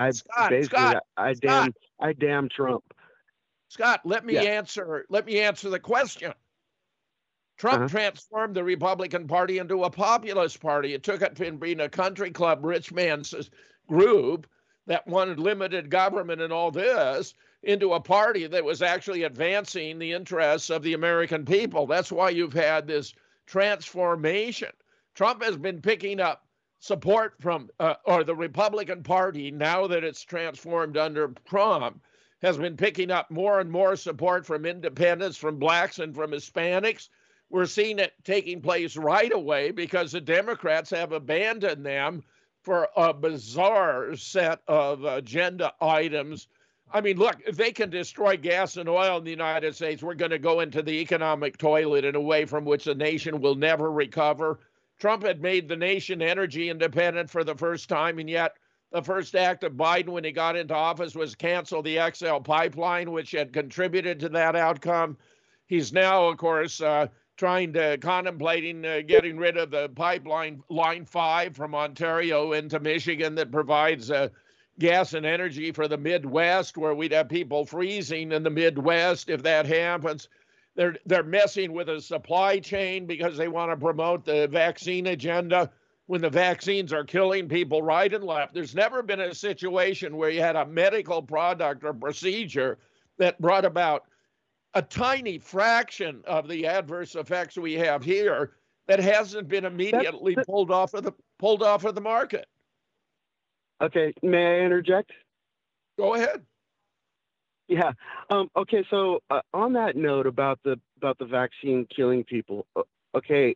I damn Trump. Scott, let me answer the question. Trump transformed the Republican Party into a populist party. It took it from being a country club, rich man's group that wanted limited government and all this into a party that was actually advancing the interests of the American people. That's why you've had this transformation. Trump has been picking up support from, or the Republican Party, now that it's transformed under Trump, has been picking up more and more support from independents, from blacks, and from Hispanics. We're seeing it taking place right away because the Democrats have abandoned them for a bizarre set of agenda items. I mean, look, if they can destroy gas and oil in the United States, we're going to go into the economic toilet in a way from which the nation will never recover. Trump had made the nation energy independent for the first time, and yet the first act of Biden when he got into office was cancel the XL pipeline, which had contributed to that outcome. He's now, of course, contemplating getting rid of the pipeline Line 5 from Ontario into Michigan that provides gas and energy for the Midwest, where we'd have people freezing in the Midwest if that happens. They're messing with a supply chain because they want to promote the vaccine agenda when the vaccines are killing people right and left. There's never been a situation where you had a medical product or procedure that brought about a tiny fraction of the adverse effects we have here that hasn't been immediately pulled off of the market. Okay, may I interject? Go ahead. Yeah. Okay. So on that note about the vaccine killing people, okay.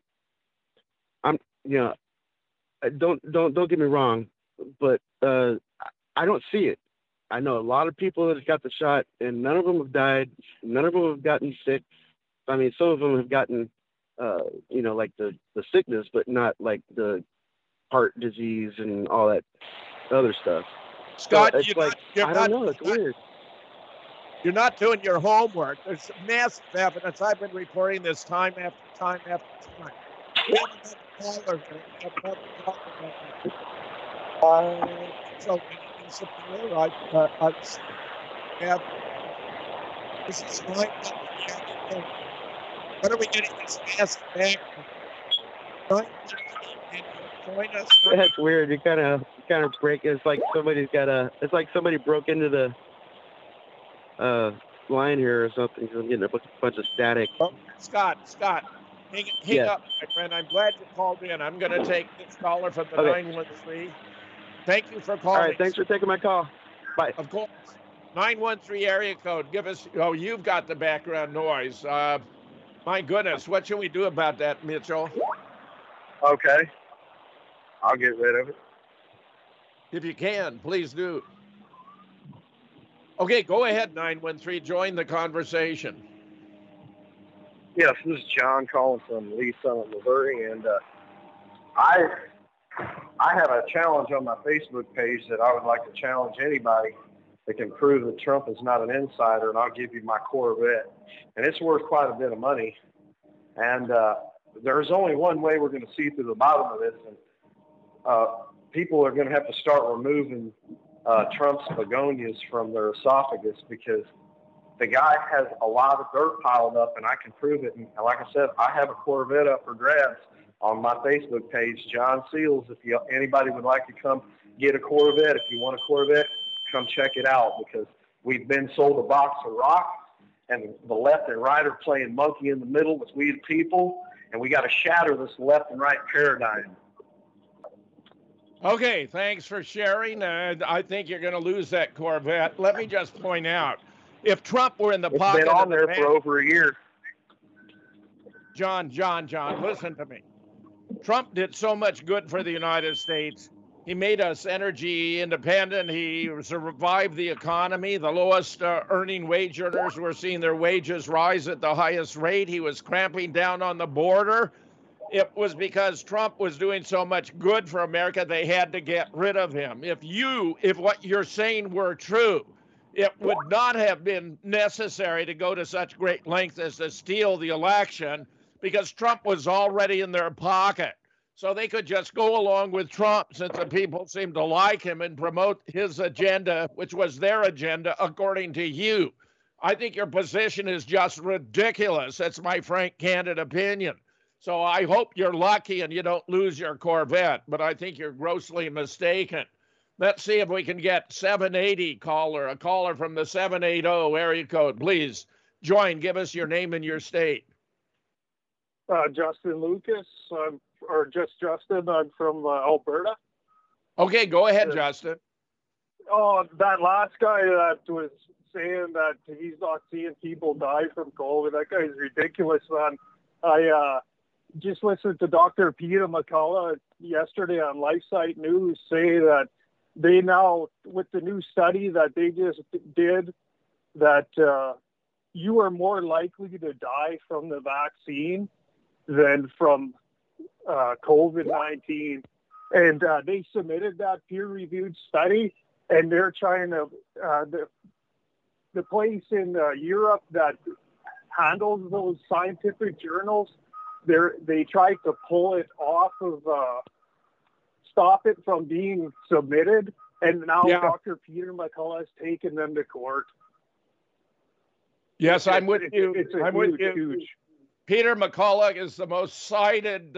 Don't get me wrong, but I don't see it. I know a lot of people that have got the shot, and none of them have died. None of them have gotten sick. I mean, some of them have gotten, like the sickness, but not like the heart disease and all that other stuff. Scott, so I don't know. It's weird. You're not doing your homework. There's massive evidence. I've been reporting this time after time after time. So this is my when are we getting this massive back? Join us. That's weird. You kind of break. It's like somebody broke into the line here or something. I'm getting a bunch of static. Oh, Scott, hang up, my friend. I'm glad you called in. I'm going to take this caller from the 913. Thank you for calling. All right, thanks for taking my call. Bye. Of course. 913 area code. Give us. Oh, you've got the background noise. My goodness, what should we do about that, Mitchell? Okay, I'll get rid of it. If you can, please do. Okay, go ahead, 913. Join the conversation. Yes, this is John calling from Lee Summit, Missouri, and I have a challenge on my Facebook page that I would like to challenge anybody that can prove that Trump is not an insider, and I'll give you my Corvette. And it's worth quite a bit of money. And there's only one way we're going to see through the bottom of this. And people are going to have to start removing Trump's begonias from their esophagus, because the guy has a lot of dirt piled up, and I can prove it. And like I said, I have a Corvette up for grabs on my Facebook page, John Seals. If anybody would like to come get a Corvette, if you want a Corvette, come check it out, because we've been sold a box of rocks, and the left and right are playing monkey in the middle with we the people, and we got to shatter this left and right paradigm. Okay, thanks for sharing. I think you're going to lose that Corvette. Let me just point out, if Trump were in the pocket, it's been on there for over a year. John, listen to me. Trump did so much good for the United States. He made us energy independent. He revived the economy. The lowest earning wage earners were seeing their wages rise at the highest rate. He was cramping down on the border. It was because Trump was doing so much good for America, they had to get rid of him. If what you're saying were true, it would not have been necessary to go to such great lengths as to steal the election, because Trump was already in their pocket. So they could just go along with Trump, since the people seemed to like him, and promote his agenda, which was their agenda, according to you. I think your position is just ridiculous. That's my frank, candid opinion. So I hope you're lucky and you don't lose your Corvette, but I think you're grossly mistaken. Let's see if we can get 780 a caller from the 780 area code. Please join. Give us your name and your state. Justin Lucas, or just Justin. I'm from Alberta. Okay, go ahead, Justin. Oh, that last guy that was saying that he's not seeing people die from COVID, that guy's ridiculous, man. I just listened to Dr. Peter McCullough yesterday on LifeSite News say that they now, with the new study that they just did, that you are more likely to die from the vaccine than from COVID-19. And they submitted that peer-reviewed study, and they're trying to, the place in Europe that handles those scientific journals, they tried to pull it off of, stop it from being submitted, and now Dr. Peter McCullough has taken them to court. Yes, I'm with you. I'm with you. Peter McCullough is the most cited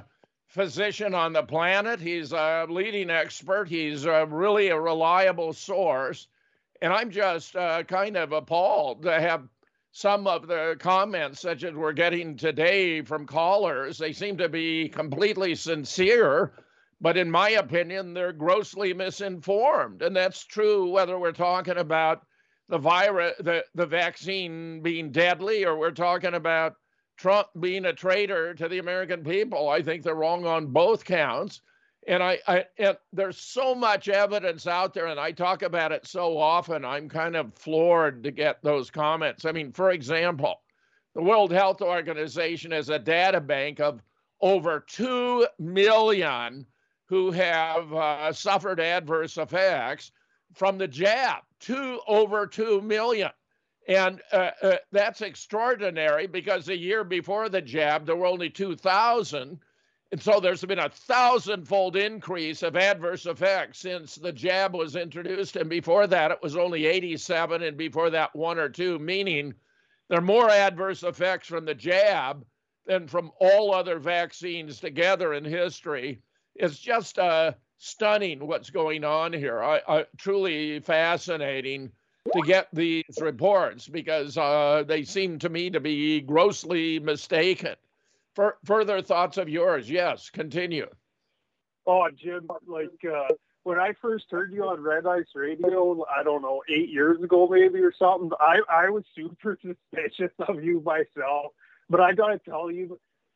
physician on the planet. He's a leading expert. He's really a reliable source. And I'm just kind of appalled to have some of the comments, such as we're getting today from callers. They seem to be completely sincere, but in my opinion, they're grossly misinformed. And that's true whether we're talking about the virus, the vaccine being deadly, or we're talking about Trump being a traitor to the American people. I think they're wrong on both counts. And there's so much evidence out there, and I talk about it so often, I'm kind of floored to get those comments. I mean, for example, the World Health Organization has a data bank of over 2 million who have suffered adverse effects from the jab, over 2 million. And that's extraordinary, because a year before the jab, there were only 2,000. And so there's been a 1,000-fold increase of adverse effects since the jab was introduced. And before that, it was only 87. And before that, 1 or 2, meaning there are more adverse effects from the jab than from all other vaccines together in history. It's just stunning what's going on here. Truly fascinating to get these reports, because they seem to me to be grossly mistaken. Further thoughts of yours? Yes, continue. Oh, Jim, when I first heard you on Red Ice Radio, I don't know, 8 years ago maybe or something, I was super suspicious of you myself. But I got to tell you,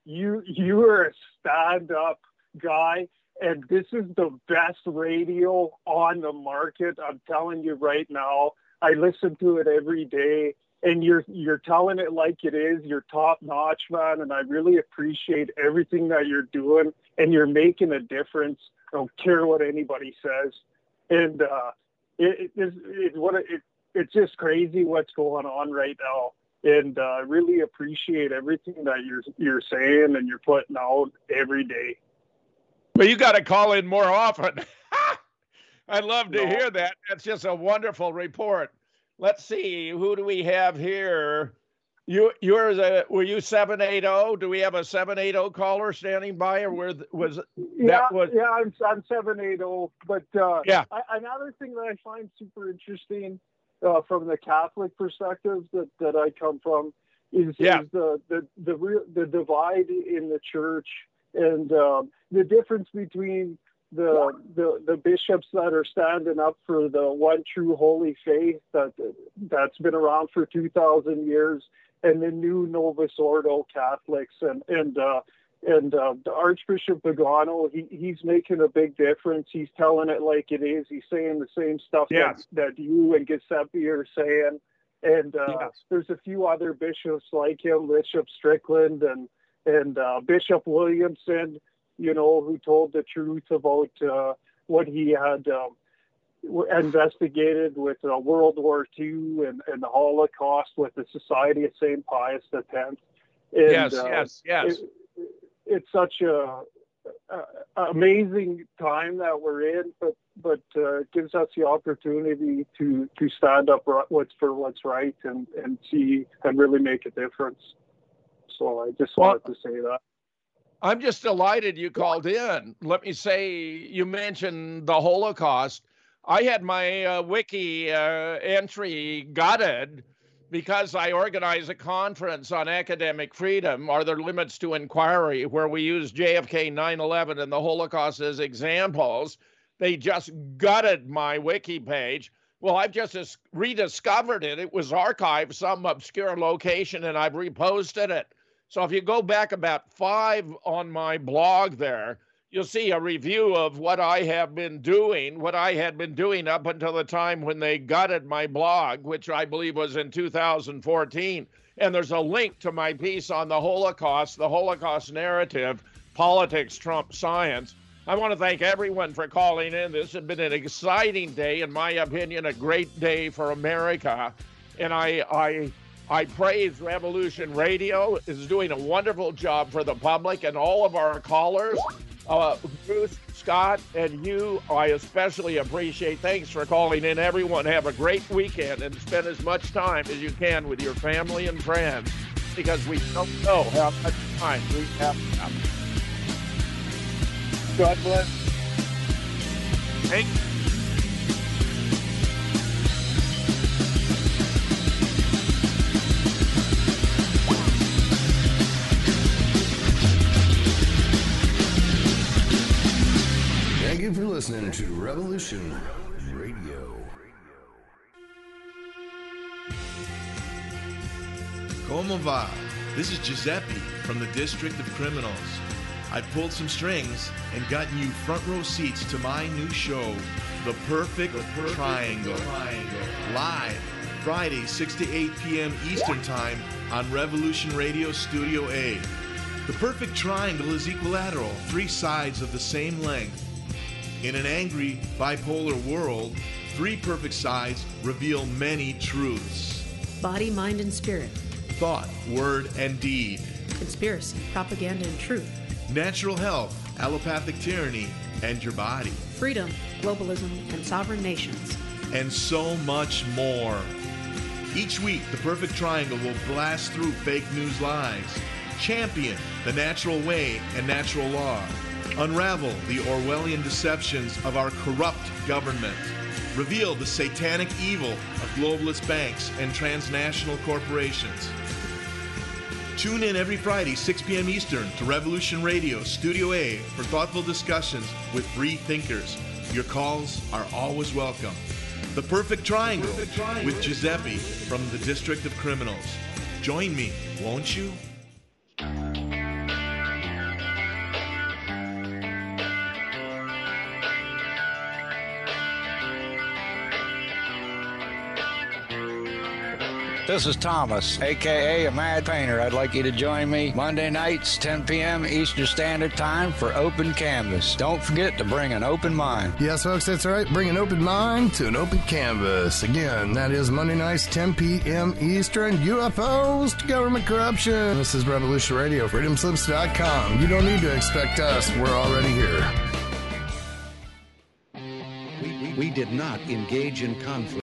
you are a stand-up guy, and this is the best radio on the market. I'm telling you right now. I listen to it every day, and you're telling it like it is. You're top notch, man, and I really appreciate everything that you're doing, and you're making a difference. I don't care what anybody says, and it's just crazy what's going on right now, and I really appreciate everything that you're saying and you're putting out every day. Well, you got to call in more often. I'd love to hear that. That's just a wonderful report. Let's see, who do we have here? Were you 780? Do we have a 780 caller standing by, or was Yeah, I'm 780. But another thing that I find super interesting from the Catholic perspective that I come from is the divide in the church and the difference between the bishops that are standing up for the one true holy faith that's been around for 2,000 years, and the new Novus Ordo Catholics, and the Archbishop Pagano, he's making a big difference. He's telling it like it is. He's saying the same stuff that you and Giuseppe are saying. And there's a few other bishops like him, Bishop Strickland and Bishop Williamson, who told the truth about what he had investigated with World War II and the Holocaust with the Society of St. Pius X. And, yes. It's such a amazing time that we're in, but it gives us the opportunity to stand up for what's right and see and really make a difference. So I just wanted to say that. I'm just delighted you called in. Let me say, you mentioned the Holocaust. I had my wiki entry gutted because I organized a conference on academic freedom. Are there limits to inquiry, where we use JFK, 9/11, and the Holocaust as examples. They just gutted my wiki page. Well, I've just rediscovered it. It was archived some obscure location, and I've reposted it. So if you go back about 5 on my blog there, you'll see a review of what I have been doing, what I had been doing up until the time when they gutted my blog, which I believe was in 2014. And there's a link to my piece on the Holocaust narrative, politics trump science. I want to thank everyone for calling in. This has been an exciting day, in my opinion, a great day for America. And I praise Revolution Radio. Is doing a wonderful job for the public, and all of our callers. Bruce, Scott, and you, I especially appreciate. Thanks for calling in. Everyone, have a great weekend and spend as much time as you can with your family and friends, because we don't know how much time we have left. God bless. Thank you. Thank you for listening to Revolution Radio. Como va? This is Giuseppe from the District of Criminals. I pulled some strings and gotten you front row seats to my new show, The Perfect Triangle. Live, Friday, 6 to 8 p.m. Eastern Time on Revolution Radio Studio A. The Perfect Triangle is equilateral, 3 sides of the same length. In an angry, bipolar world, 3 perfect sides reveal many truths. Body, mind, and spirit. Thought, word, and deed. Conspiracy, propaganda, and truth. Natural health, allopathic tyranny, and your body. Freedom, globalism, and sovereign nations. And so much more. Each week, the Perfect Triangle will blast through fake news lies, champion the natural way and natural law, unravel the Orwellian deceptions of our corrupt government, reveal the satanic evil of globalist banks and transnational corporations. Tune in every Friday, 6 p.m. Eastern, to Revolution Radio Studio A for thoughtful discussions with free thinkers. Your calls are always welcome. The Perfect Triangle with Giuseppe from the District of Criminals. Join me, won't you? This is Thomas, a.k.a. a Mad Painter. I'd like you to join me Monday nights, 10 p.m. Eastern Standard Time for Open Canvas. Don't forget to bring an open mind. Yes, folks, that's right. Bring an open mind to an open canvas. Again, that is Monday nights, 10 p.m. Eastern. UFOs to government corruption. This is Revolution Radio, freedomslips.com. You don't need to expect us. We're already here. We did not engage in conflict.